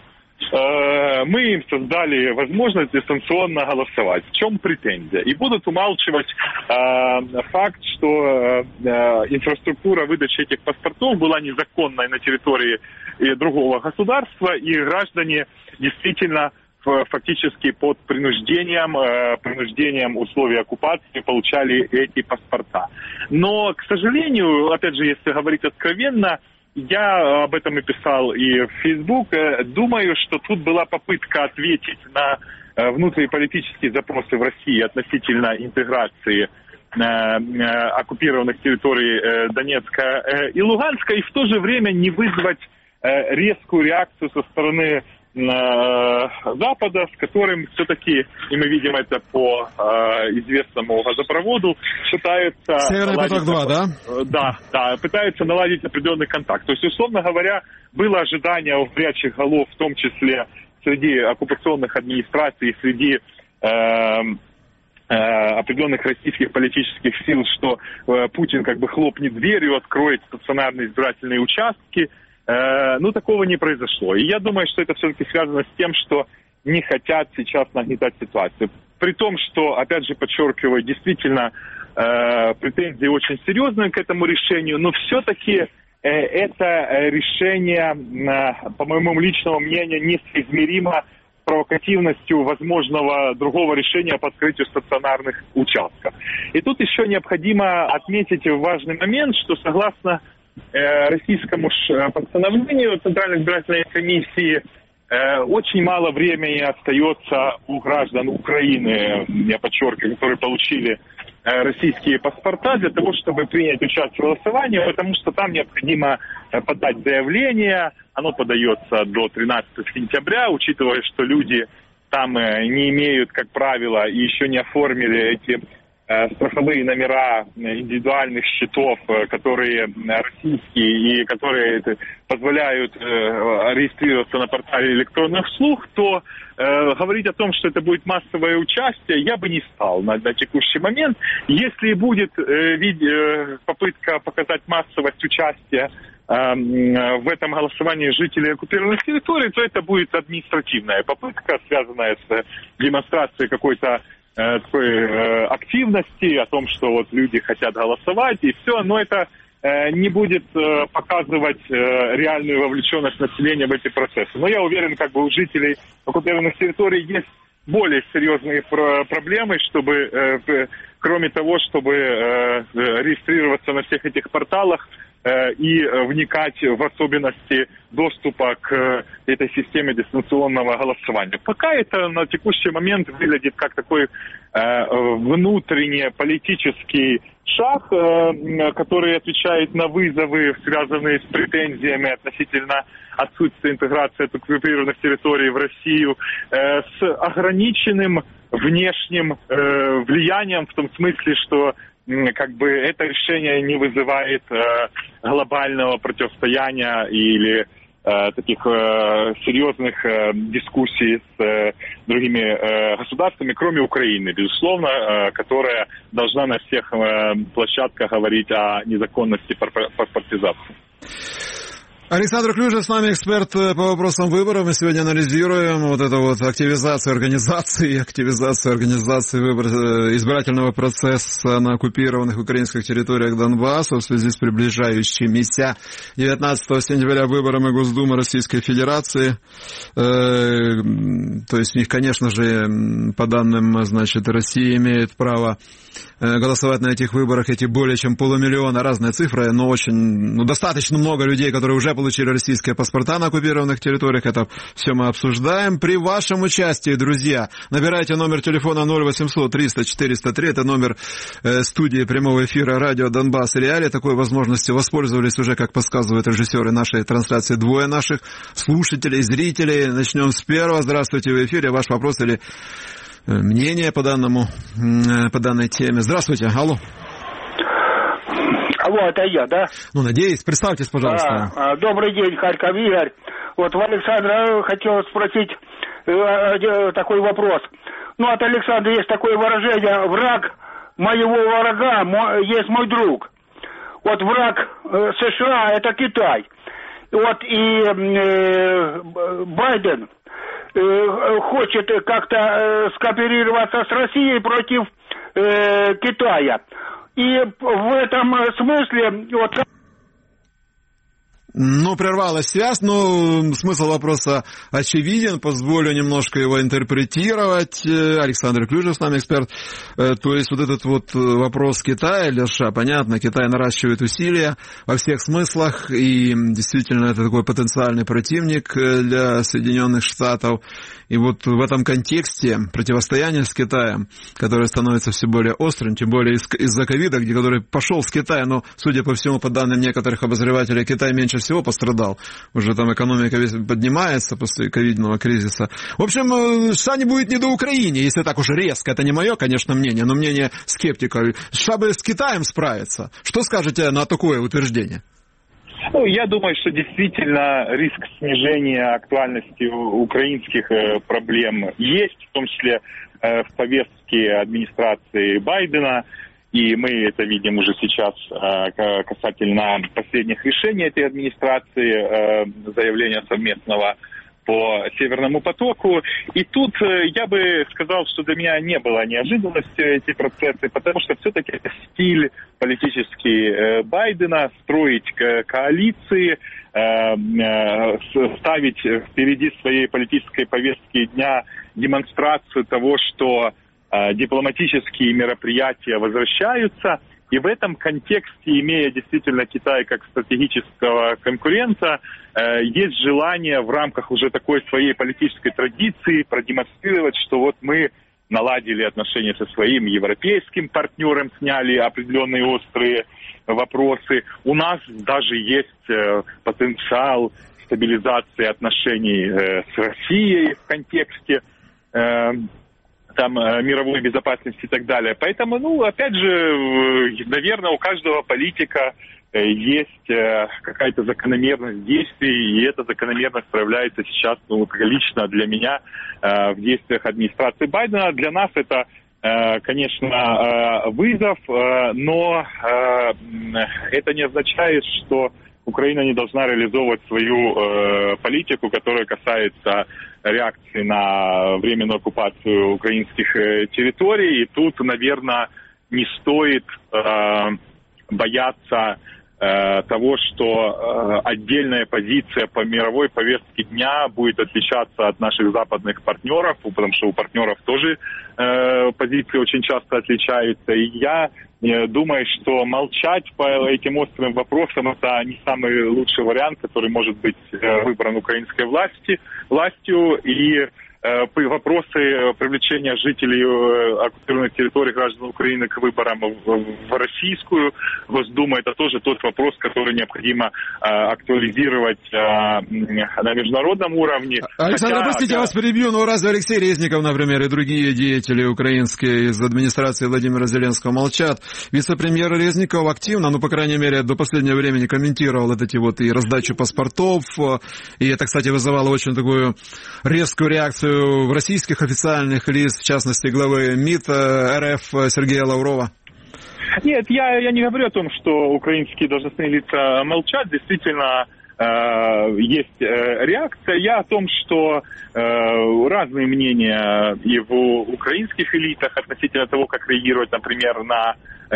мы им создали возможность дистанционно голосовать. В чем претензия? И будут умалчивать факт, что инфраструктура выдачи этих паспортов была незаконной на территории другого государства, и граждане действительно фактически под принуждением условий оккупации получали эти паспорта. Но, к сожалению, опять же, если говорить откровенно, я об этом и писал и в Facebook. Думаю, что тут была попытка ответить на внутриполитические запросы в России относительно интеграции оккупированных территорий Донецка и Луганска, и в то же время не вызвать резкую реакцию со стороны Запада, с которым все-таки, и мы видим это по известному газопроводу, пытаются... Северный поток-2, да? Да, пытаются наладить определенный контакт. То есть, условно говоря, было ожидание у горячих голов, в том числе среди оккупационных администраций, среди определенных российских политических сил, что Путин хлопнет дверью, откроет стационарные избирательные участки. Такого не произошло. И я думаю, что это все-таки связано с тем, что не хотят сейчас нагнетать ситуацию. При том, что, опять же, подчеркиваю, действительно претензии очень серьезные к этому решению, но все-таки это решение, по моему личному мнению, несоизмеримо с провокативностью возможного другого решения по открытию стационарных участков. И тут еще необходимо отметить важный момент, что согласно российскому постановлению Центральной избирательной комиссии очень мало времени остается у граждан Украины, я подчеркиваю, которые получили российские паспорта, для того, чтобы принять участие в голосовании, потому что там необходимо подать заявление, оно подается до 13 сентября, учитывая, что люди там не имеют, как правило, и еще не оформили эти страховые номера индивидуальных счетов, которые российские и которые позволяют регистрироваться на портале электронных услуг, то говорить о том, что это будет массовое участие, я бы не стал на текущий момент. Если будет попытка показать массовость участия в этом голосовании жителей оккупированных территорий, то это будет административная попытка, связанная с демонстрацией какой-то такой активности, о том, что вот люди хотят голосовать и все, но это не будет показывать реальную вовлеченность населения в эти процессы. Но я уверен, как бы у жителей оккупированных территорий есть более серьезные проблемы, чтобы, кроме того, чтобы регистрироваться на всех этих порталах и вникать в особенности доступа к этой системе дистанционного голосования. Пока это на текущий момент выглядит как такой внутренне-политический шаг, который отвечает на вызовы, связанные с претензиями относительно отсутствия интеграции оккупированных территорий в Россию, с ограниченным внешним влиянием, в том смысле, что как бы это решение не вызывает глобального противостояния или таких серьезных дискуссий с другими государствами, кроме Украины, безусловно, которая должна на всех площадках говорить о незаконности паспортизации. Александр Клюжев с нами, эксперт по вопросам выборов. Мы сегодня анализируем вот эту вот активизацию организации избирательного процесса на оккупированных украинских территориях Донбасса в связи с приближающимися 19 сентября выборами Госдумы Российской Федерации. То есть у них, конечно же, по данным, значит, Россия имеет право голосовать на этих выборах эти более чем 500 000, разные цифры, но достаточно много людей, которые уже получили российские паспорта на оккупированных территориях. Это все мы обсуждаем. При вашем участии, друзья, набирайте номер телефона 0800 300 403. Это номер студии прямого эфира радио Донбасс Реалии. Такой возможностью воспользовались уже, как подсказывают режиссеры нашей трансляции, двое наших слушателей, зрителей. Начнем с первого. Здравствуйте, в эфире. Ваш вопрос или мнение по данной теме. Здравствуйте. Алло. Алло, это я, да? Ну, надеюсь. Представьтесь, пожалуйста. Добрый день, Харьков Игорь. Вот у Александра хотел спросить такой вопрос. Ну, от Александра есть такое выражение: враг моего врага есть мой друг. Вот враг США — это Китай. Вот и Байден хочет как-то скооперироваться с Россией против Китая. И в этом смысле... прервалась связь, но смысл вопроса очевиден, позволю немножко его интерпретировать. Александр Клюжев с нами, эксперт. То есть вот этот вот вопрос Китая или США, понятно, Китай наращивает усилия во всех смыслах, и действительно это такой потенциальный противник для Соединенных Штатов. И вот в этом контексте противостояние с Китаем, которое становится все более острым, тем более из-за ковида, который пошел с Китая, но, судя по всему, по данным некоторых обозревателей, Китай меньше всего пострадал. Уже там экономика поднимается после ковидного кризиса. В общем, США не будет ни до Украины, если так уж резко. Это не мое, конечно, мнение, но мнение скептиков. США бы с Китаем справиться. Что скажете на такое утверждение? Я думаю, что действительно риск снижения актуальности украинских проблем есть, в том числе в повестке администрации Байдена. И мы это видим уже сейчас касательно последних решений этой администрации, заявления совместного по Северному потоку. И тут я бы сказал, что для меня не было неожиданностью эти процессы, потому что все-таки это стиль политический Байдена — строить коалиции, ставить впереди своей политической повестки дня демонстрацию того, что дипломатические мероприятия возвращаются. И в этом контексте, имея действительно Китай как стратегического конкурента, есть желание в рамках уже такой своей политической традиции продемонстрировать, что вот мы наладили отношения со своим европейским партнером, сняли определенные острые вопросы. У нас даже есть потенциал стабилизации отношений с Россией в контексте там мировой безопасности и так далее. Поэтому, опять же, наверное, у каждого политика есть какая-то закономерность действий, и эта закономерность проявляется сейчас, лично для меня в действиях администрации Байдена. Для нас это, конечно, вызов, но это не означает, что Украина не должна реализовывать свою политику, которая касается реакции на временную оккупацию украинских территорий. И тут, наверное, не стоит бояться того, что отдельная позиция по мировой повестке дня будет отличаться от наших западных партнеров, потому что у партнеров тоже позиции очень часто отличаются. И я думаю, что молчать по этим острым вопросам – это не самый лучший вариант, который может быть выбран украинской властью. И вопросы привлечения жителей оккупированных территорий граждан Украины к выборам в Российскую Госдуму, это тоже тот вопрос, который необходимо актуализировать на международном уровне. Александр, простите, я вас перебью, но разве Алексей Резников, например, и другие деятели украинские из администрации Владимира Зеленского молчат? Вице-премьер Резников активно, по крайней мере, до последнего времени комментировал и раздачу паспортов, и это, кстати, вызывало очень такую резкую реакцию в российских официальных лиц, в частности, главы МИД РФ Сергея Лаврова? Нет, я не говорю о том, что украинские должностные лица молчат. Действительно, есть реакция. Я о том, что разные мнения и в украинских элитах относительно того, как реагировать, например, на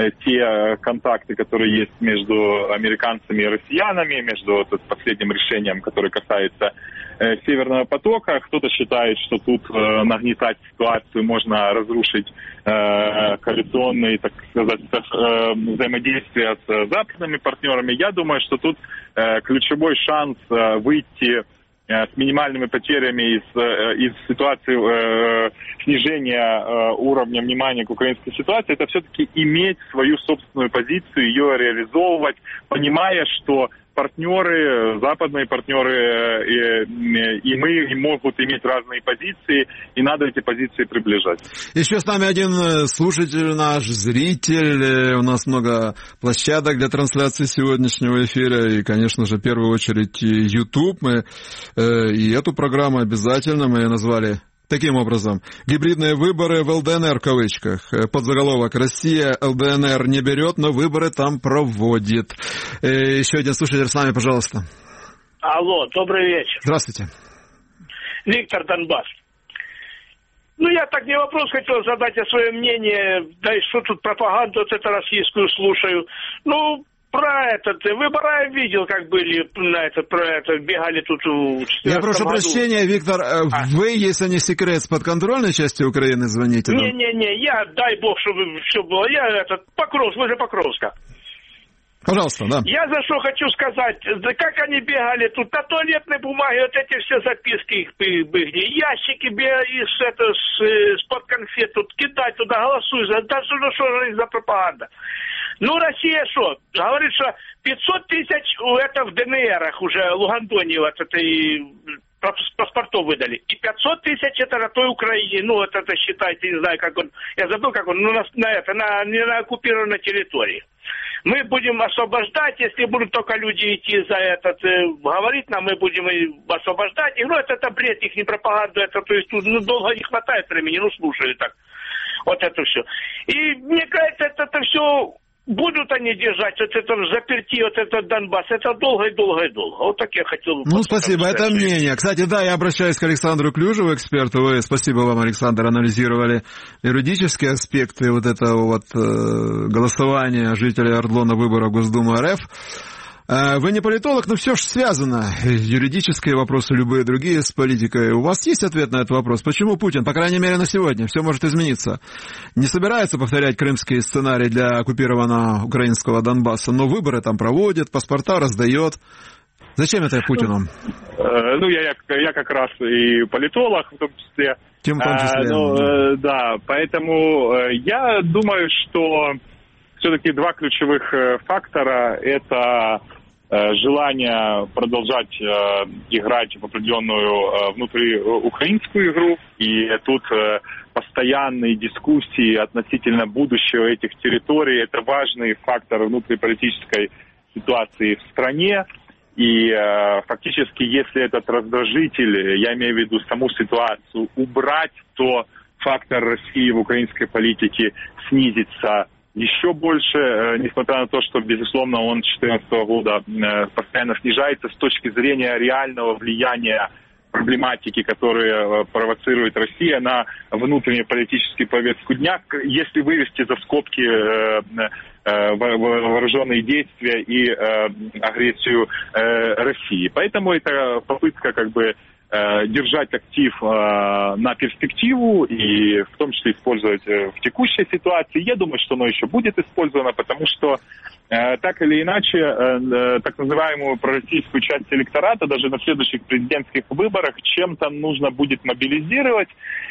те контакты, которые есть между американцами и россиянами, между последним решением, которое касается Северного потока. Кто-то считает, что тут нагнетать ситуацию можно разрушить коалиционные, так сказать, взаимодействия с западными партнерами. Я думаю, что тут ключевой шанс выйти с минимальными потерями из ситуации снижения уровня внимания к украинской ситуации, это все-таки иметь свою собственную позицию, ее реализовывать, понимая, что партнеры, западные партнеры и мы могут иметь разные позиции, и надо эти позиции приближать. Еще с нами один слушатель, наш зритель. У нас много площадок для трансляции сегодняшнего эфира, и, конечно же, в первую очередь YouTube. И эту программу обязательно мы назвали таким образом: гибридные выборы в ЛДНР в кавычках. Подзаголовок: Россия ЛДНР не берет, но выборы там проводит. Еще один слушатель с нами, пожалуйста. Алло, добрый вечер. Здравствуйте. Виктор, Донбасс. Я так не вопрос хотел задать, а свое мнение. Да и что тут пропаганду это российскую слушаю. Про выборы видел, как были бегали тут. Я прошу прощения, Виктор, вы, если не секрет, с подконтрольной части Украины звоните? Не, я, дай бог, чтобы все было. Я Покровск, вы же Покровска. Пожалуйста, да. Я за что хочу сказать, как они бегали тут на туалетной бумаге, вот эти все записки их были, ящики из-под конфет тут кидать туда, голосуй за, да что же за пропаганда. Россия что? Говорит, что 500 тысяч это в ДНРах уже, Лугандоне паспортов выдали. И 500 тысяч это на той Украине, это считайте, не знаю, как он, я забыл, как он, не на оккупированной территории. Мы будем освобождать, если будут только люди идти за говорить нам, мы будем освобождать. И, это бред, их не пропаганда, то есть долго не хватает времени, слушаю так. Вот это все. И мне кажется, это все будут они держать, заперти этот Донбасс, это долго. Вот так я хотел... спасибо, это мнение. Кстати, да, я обращаюсь к Александру Клюжеву, эксперту. Спасибо вам, Александр, анализировали юридические аспекты этого голосования жителей ОРДЛО на выборах Госдумы РФ. Вы не политолог, но все же связано. Юридические вопросы, любые другие с политикой. У вас есть ответ на этот вопрос? Почему Путин, по крайней мере на сегодня, все может измениться, не собирается повторять крымский сценарий для оккупированного украинского Донбасса, но выборы там проводит, паспорта раздает? Зачем это Путину? Я как раз и политолог в том числе. В том числе. Да, поэтому я думаю, что все-таки два ключевых фактора – это желание продолжать играть в определенную внутриукраинскую игру. И тут постоянные дискуссии относительно будущего этих территорий – это важный фактор внутриполитической ситуации в стране. И фактически, если этот раздражитель, я имею в виду саму ситуацию, убрать, то фактор России в украинской политике снизится еще больше, несмотря на то, что, безусловно, он с 2014 года постоянно снижается с точки зрения реального влияния проблематики, которую провоцирует Россия на внутреннюю политическую повестку дня, если вывести за скобки вооруженные действия и агрессию России. Поэтому это попытка держать актив на перспективу и в том числе использовать в текущей ситуации. Я думаю, что оно еще будет использовано, потому что так или иначе так называемую пророссийскую часть электората даже на следующих президентских выборах чем-то нужно будет мобилизировать.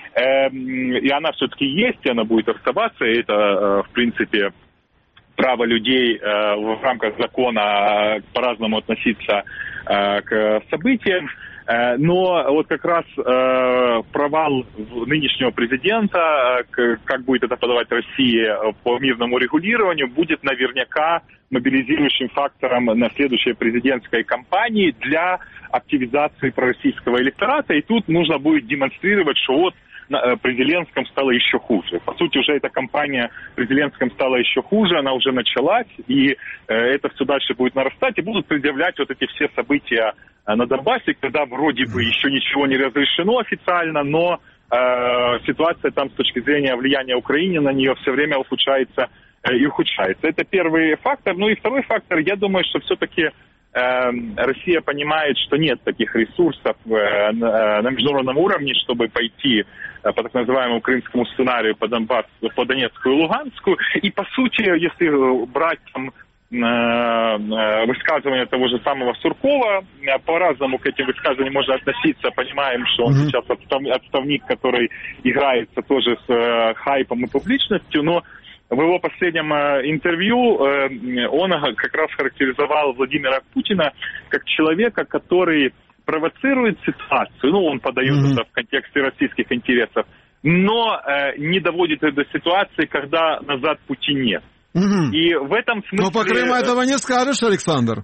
И она все-таки есть, и она будет оставаться. И это, в принципе, право людей в рамках закона по-разному относиться к событиям. Но вот как раз провал нынешнего президента, как будет это подавать Россия по мирному регулированию, будет наверняка мобилизирующим фактором на следующей президентской кампании для активизации пророссийского электората. И тут нужно будет демонстрировать, что вот при Зеленском стало еще хуже. По сути, уже эта кампания при Зеленском стала еще хуже, она уже началась, и это все дальше будет нарастать, и будут предъявлять вот эти все события на Донбассе, когда вроде бы еще ничего не разрешено официально, но ситуация там с точки зрения влияния Украины на нее все время ухудшается и ухудшается. Это первый фактор. Ну и второй фактор, я думаю, что все-таки Россия понимает, что нет таких ресурсов на международном уровне, чтобы пойти по так называемому украинскому сценарию по Донбассу, по Донецку и Луганску. И по сути, если брать там высказывания того же самого Суркова, по-разному к этим высказываниям можно относиться, понимаем, что он сейчас отставник, который играется тоже с хайпом и публичностью, но в его последнем интервью он как раз характеризовал Владимира Путина как человека, который провоцирует ситуацию, ну, он подает это в контексте российских интересов, но не доводит это до ситуации, когда назад пути нет. И в этом смысле... Но по Крыму этого не скажешь, Александр.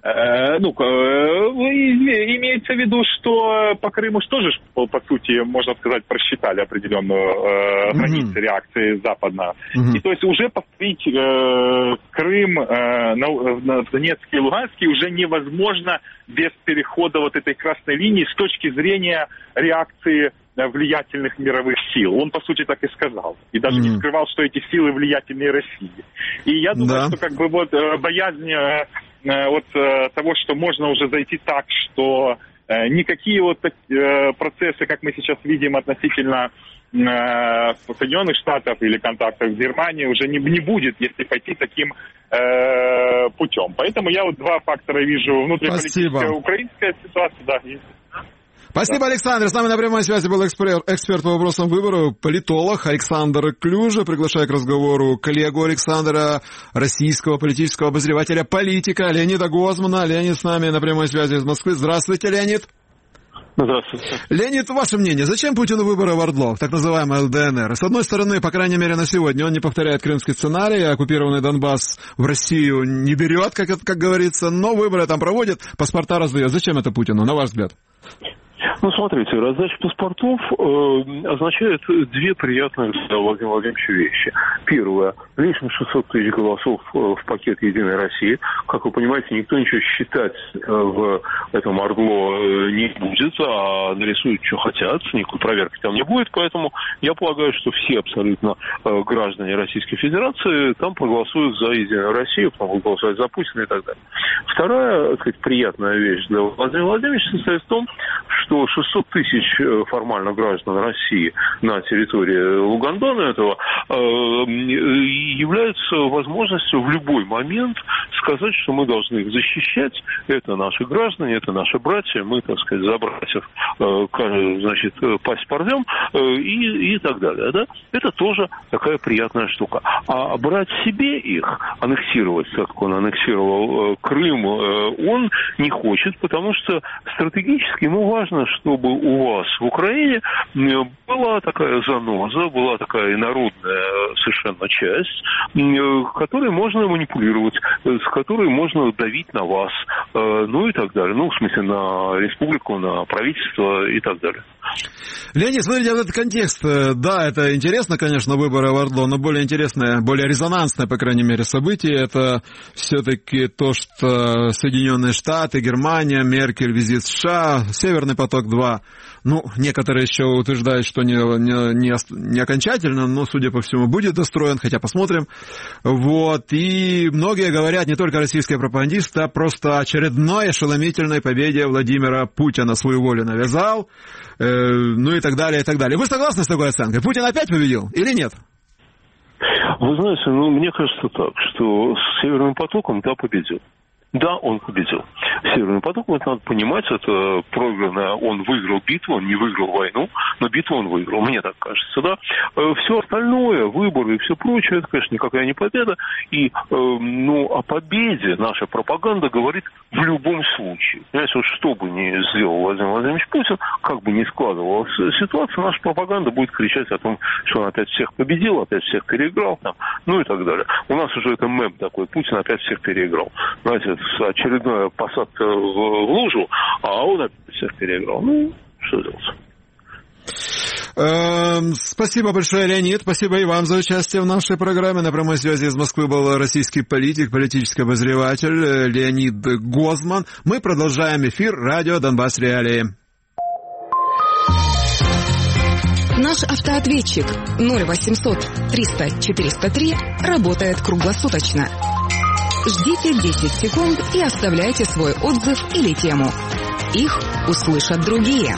Имеется в виду, что по Крыму тоже, по сути, можно сказать, просчитали определенную границу реакции западно. И то есть уже повторить Крым на Донецке и Луганске уже невозможно без перехода вот этой красной линии с точки зрения реакции влиятельных мировых сил. Он, по сути, так и сказал. И даже не скрывал, что эти силы влиятельнее России. И я думаю, что боязнь того, что можно уже зайти так, что никакие процессы, как мы сейчас видим относительно Соединенных Штатов или контактов с Германией, уже не будет, если пойти таким путем. Поэтому я два фактора вижу. Внутриполитическая украинская ситуация, Спасибо, Александр. С нами на прямой связи был эксперт по вопросам выборов, политолог Александр Клюжа. Приглашаю к разговору коллегу Александра, российского политического обозревателя, политика Леонида Гозмана. Леонид с нами на прямой связи из Москвы. Здравствуйте, Леонид. Здравствуйте. Леонид, ваше мнение, зачем Путину выборы в Ордлов, так называемый ЛДНР? С одной стороны, по крайней мере на сегодня, он не повторяет крымский сценарий, оккупированный Донбасс в Россию не берет, как говорится, но выборы там проводит, паспорта раздает. Зачем это Путину, на ваш взгляд? Ну, смотрите, раздача паспортов означает две приятных для Владимира Владимировича вещи. Первое, лишние 600 тысяч голосов в пакет «Единой России». Как вы понимаете, никто ничего считать в этом Ордло не будет, а нарисуют, что хотят, никакой проверки там не будет. Поэтому я полагаю, что все абсолютно граждане Российской Федерации там проголосуют за «Единую Россию», потом будут голосовать за Путина и так далее. Вторая, так сказать, приятная вещь для Владимира Владимировича состоит в том, что 600 тысяч формально граждан России на территории Лугандона этого является возможностью в любой момент сказать, что мы должны их защищать. Это наши граждане, это наши братья. Мы, так сказать, за братьев, значит, пасть порвем и так далее. Да? Это тоже такая приятная штука. А брать себе их, аннексировать, как он аннексировал Крым, он не хочет, потому что стратегически ему важно, чтобы у вас в Украине была такая заноза, была такая инородная совершенно часть, которой можно манипулировать, с которой можно давить на вас, ну и так далее. Ну, в смысле, на республику, на правительство и так далее. Леонид, смотрите, вот этот контекст, да, это интересно, конечно, выборы в Ордло, но более интересное, более резонансное, по крайней мере, событие, это все-таки то, что Соединенные Штаты, Германия, Меркель, визит США, Северный поток-2. Ну, некоторые еще утверждают, что не окончательно, но, судя по всему, будет достроен, хотя посмотрим. Вот, и многие говорят, не только российские пропагандисты, а просто очередной ошеломительной победе Владимира Путина свою волю навязал, ну и так далее, и так далее. Вы согласны с такой оценкой? Путин опять победил или нет? Вы знаете, ну, мне кажется так, что с Северным потоком, да, победил. Да, он победил. Северный поток, это надо понимать, это проигранное, он выиграл битву, он не выиграл войну, но битву он выиграл, мне так кажется, да. Все остальное, выборы и все прочее, это, конечно, никакая не победа. И, ну, о победе наша пропаганда говорит в любом случае. Понимаете, вот что бы ни сделал Владимир Владимирович Путин, как бы ни складывалась ситуация, наша пропаганда будет кричать о том, что он опять всех победил, опять всех переиграл, там, ну и так далее. У нас уже это мем такой, Путин опять всех переиграл. Знаете, очередная посадка в лужу, а он опять всех переиграл. Ну, что делать? Спасибо большое, Леонид. Спасибо и вам за участие в нашей программе. На прямой связи из Москвы был российский политик, политический обозреватель Леонид Гозман. Мы продолжаем эфир радио «Донбасс Реалии». Наш автоответчик 0800 300 403 работает круглосуточно. Ждите 10 секунд и оставляйте свой отзыв или тему. Их услышат другие.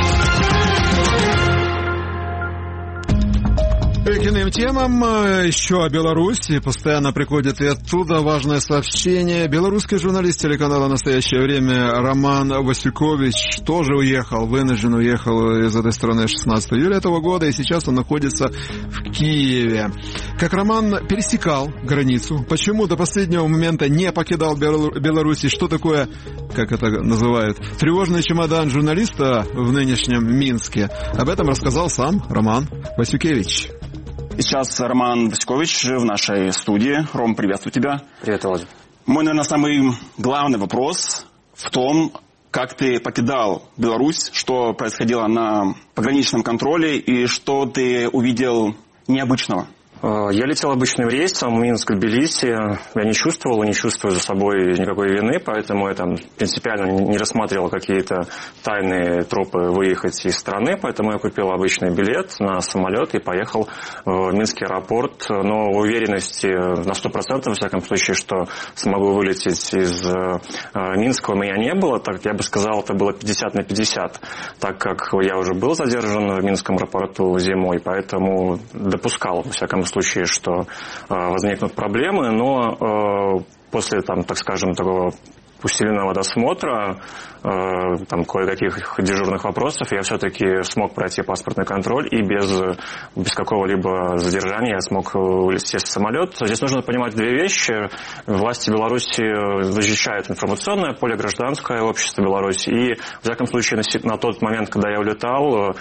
К иным темам еще о Беларуси. Постоянно приходит и оттуда важное сообщение. Белорусский журналист телеканала «Настоящее время» Роман Васюкович тоже уехал, вынужден уехал из этой страны 16 июля этого года, и сейчас он находится в Киеве. Как Роман пересекал границу, почему до последнего момента не покидал Беларусь, что такое, как это называют, тревожный чемодан журналиста в нынешнем Минске, об этом рассказал сам Роман Васюкевич. Сейчас Роман Васюкович в нашей студии. Ром, приветствую тебя. Привет, Володя. Мой, наверное, самый главный вопрос в том, как ты покидал Беларусь, что происходило на пограничном контроле и что ты увидел необычного. Я летел обычным рейсом Минск-Тбилиси. Я не чувствую за собой никакой вины, поэтому я там принципиально не рассматривал какие-то тайные тропы выехать из страны, поэтому я купил обычный билет на самолет и поехал в Минский аэропорт. Но уверенности на 100%, во всяком случае, что смогу вылететь из Минска, у меня не было. Так, я бы сказал, это было 50/50, так как я уже был задержан в Минском аэропорту зимой, поэтому допускал, во всяком случае, что возникнут проблемы, но после, там, так скажем, такого усиленного досмотра, там, кое-каких дежурных вопросов, я все-таки смог пройти паспортный контроль и без какого-либо задержания я смог сесть в самолет. Здесь нужно понимать две вещи. Власти Беларуси защищают информационное поле, гражданское общество Беларуси. И, в всяком случае, на тот момент, когда я улетал,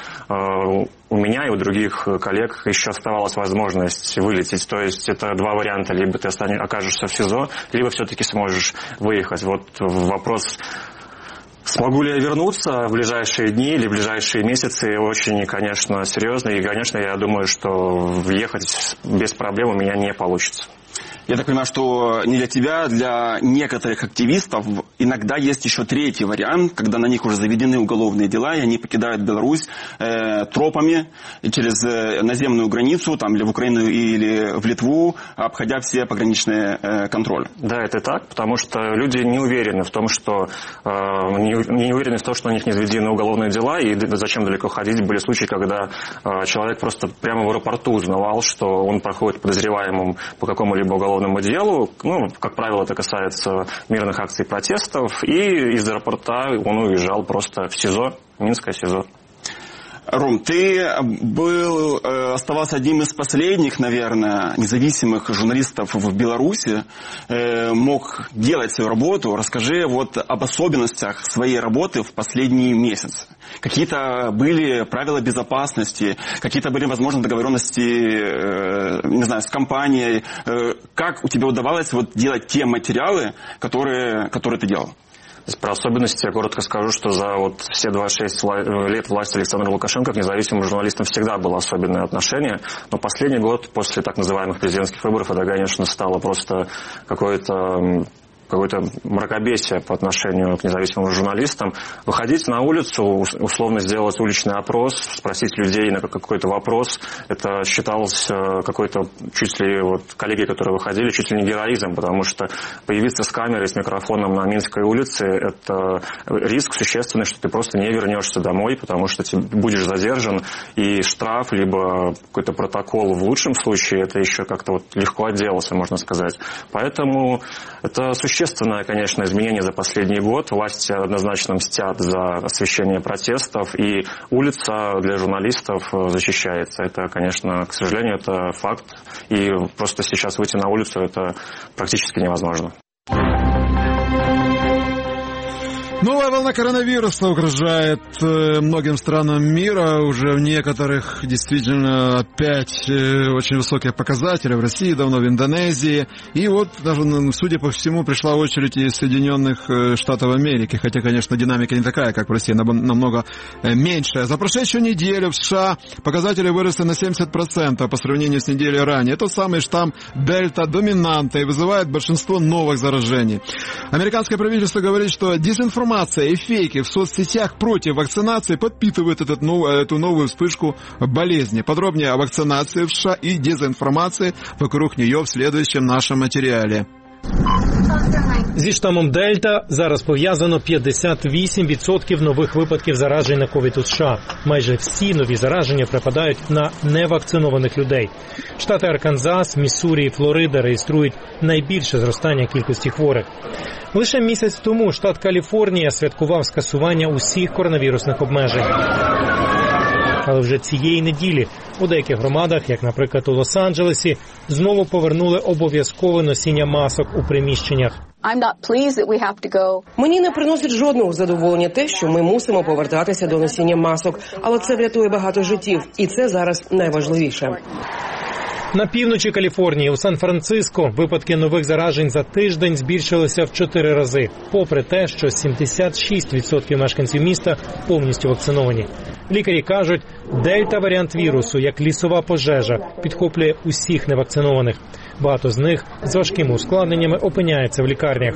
у меня и у других коллег еще оставалась возможность вылететь. То есть это два варианта. Либо ты окажешься в СИЗО, либо все-таки сможешь выехать. Вот вопрос, смогу ли я вернуться в ближайшие дни или в ближайшие месяцы, очень, конечно, серьезный. И, конечно, я думаю, что въехать без проблем у меня не получится. Я так понимаю, что не для тебя, для некоторых активистов иногда есть еще третий вариант, когда на них уже заведены уголовные дела, и они покидают Беларусь тропами через наземную границу, там, или в Украину, или в Литву, обходя все пограничные контроли. Да, это так, потому что люди не уверены в том, что не уверены в том, что на них не заведены уголовные дела, и зачем далеко ходить. Были случаи, когда человек просто прямо в аэропорту узнавал, что он проходит подозреваемым по какому-либо уголовному делу, как правило, это касается мирных акций протестов, и из аэропорта он уезжал просто в СИЗО, Минское СИЗО. Ром, ты оставался одним из последних, наверное, независимых журналистов в Беларуси, мог делать свою работу. Расскажи об особенностях своей работы в последние месяцы. Какие-то были правила безопасности, какие-то были, возможно, договоренности, не знаю, с компанией. Как у тебя удавалось делать те материалы, которые ты делал? Про особенности я коротко скажу, что за все 26 лет власти Александра Лукашенко к независимым журналистам всегда было особенное отношение. Но последний год, после так называемых президентских выборов, это, конечно, стало просто какое-то мракобесие по отношению к независимым журналистам. Выходить на улицу, условно сделать уличный опрос, спросить людей на какой-то вопрос, это считалось какой-то, чуть ли коллеги, которые выходили, чуть ли не героизм, потому что появиться с камерой, с микрофоном на Минской улице, это риск существенный, что ты просто не вернешься домой, потому что ты будешь задержан, и штраф, либо какой-то протокол в лучшем случае, это еще как-то легко отделался, можно сказать. Поэтому это существенное, конечно, изменение за последний год. Власти однозначно мстят за освещение протестов, и улица для журналистов защищается. Это, конечно, к сожалению, это факт. И просто сейчас выйти на улицу это практически невозможно. Новая волна коронавируса угрожает многим странам мира. Уже в некоторых действительно опять очень высокие показатели. В России давно, в Индонезии. И даже, судя по всему, пришла очередь из Соединенных Штатов Америки. Хотя, конечно, динамика не такая, как в России, намного меньшая. За прошедшую неделю в США показатели выросли на 70% по сравнению с неделей ранее. Это самый штамм Дельта доминанта и вызывает большинство новых заражений. Американское правительство говорит, что дезинформация и фейки в соцсетях против вакцинации подпитывают эту новую вспышку болезни. Подробнее о вакцинации в США и дезінформації вокруг нее в следующем нашем материале. Зі штамом Дельта зараз пов'язано 58% нових випадків заражень на ковід у США. Майже всі нові зараження припадають на невакцинованих людей. Штати Арканзас, Міссурі і Флорида реєструють найбільше зростання кількості хворих. Лише місяць тому штат Каліфорнія святкував скасування усіх коронавірусних обмежень. Але вже цієї неділі у деяких громадах, як, наприклад, у Лос-Анджелесі, знову повернули обов'язкове носіння масок у приміщеннях. Мені не приносить жодного задоволення те, що ми мусимо повертатися до носіння масок, але це врятує багато життів, і це зараз найважливіше. На півночі Каліфорнії, у Сан-Франциско, випадки нових заражень за тиждень збільшилися в 4 рази, попри те, що 76% мешканців міста повністю вакциновані. Лікарі кажуть, дельта-варіант вірусу, як лісова пожежа, підхоплює усіх невакцинованих. Багато з них з важкими ускладненнями опиняються в лікарнях.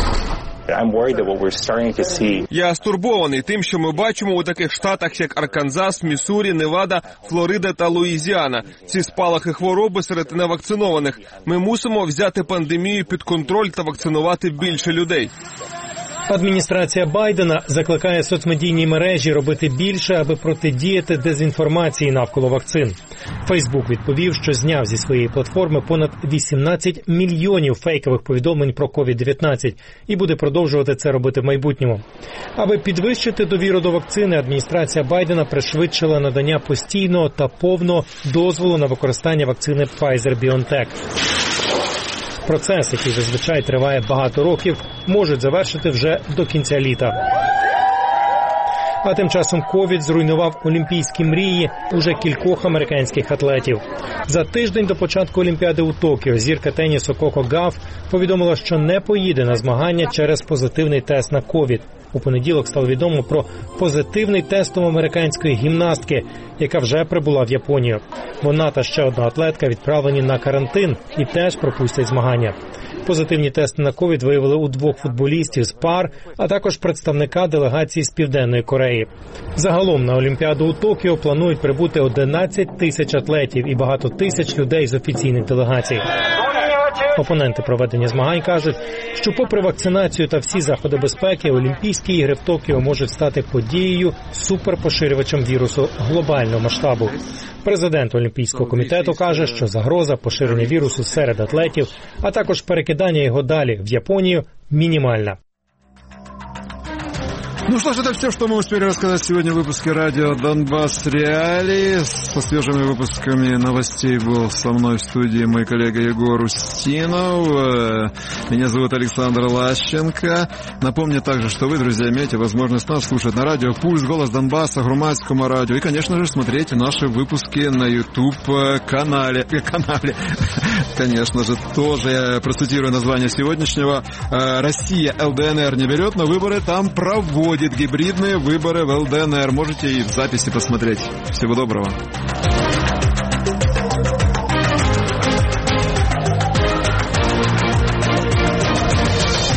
Я стурбований тим, що ми бачимо у таких штатах, як Арканзас, Міссурі, Невада, Флорида та Луїзіана. Ці спалахи хвороби серед невакцинованих. Ми мусимо взяти пандемію під контроль та вакцинувати більше людей. Адміністрація Байдена закликає соцмедійні мережі робити більше, аби протидіяти дезінформації навколо вакцин. Фейсбук відповів, що зняв зі своєї платформи понад 18 мільйонів фейкових повідомлень про COVID-19 і буде продовжувати це робити в майбутньому. Аби підвищити довіру до вакцини, адміністрація Байдена пришвидшила надання постійного та повного дозволу на використання вакцини Pfizer-BioNTech. Процес, який зазвичай триває багато років, можуть завершити вже до кінця літа. А тим часом ковід зруйнував олімпійські мрії уже кількох американських атлетів. За тиждень до початку Олімпіади у Токіо зірка тенісу Коко Гауф повідомила, що не поїде на змагання через позитивний тест на ковід. У понеділок стало відомо про позитивний тест американської гімнастки, яка вже прибула в Японію. Вона та ще одна атлетка відправлені на карантин і теж пропустять змагання. Позитивні тести на ковід виявили у 2 футболістів з пар, а також представника делегації з Південної Кореї. Загалом на Олімпіаду у Токіо планують прибути 11 тисяч атлетів і багато тисяч людей з офіційних делегацій. Опоненти проведення змагань кажуть, що попри вакцинацію та всі заходи безпеки, Олімпійські ігри в Токіо можуть стати подією суперпоширювачем вірусу глобального масштабу. Президент Олімпійського комітету каже, що загроза поширення вірусу серед атлетів, а також перекидання його далі в Японію, мінімальна. Ну что ж, это все, что мы успели рассказать сегодня в выпуске радио «Донбасс Реалии». Со свежими выпусками новостей был со мной в студии мой коллега Егор Устинов. Меня зовут Александр Лащенко. Напомню также, что вы, друзья, имеете возможность нас слушать на радио «Пульс», «Голос Донбасса», «Громадскому радио». И, конечно же, смотрите наши выпуски на YouTube-канале. Конечно же, тоже я процитирую название сегодняшнего. «Россия ЛДНР не берет, но выборы там проводит». Гибридные выборы в ЛДНР. Можете и в записи посмотреть. Всего доброго.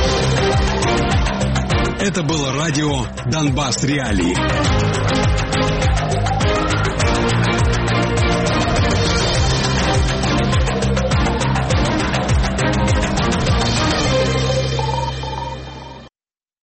Это было радио «Донбасс Реалии».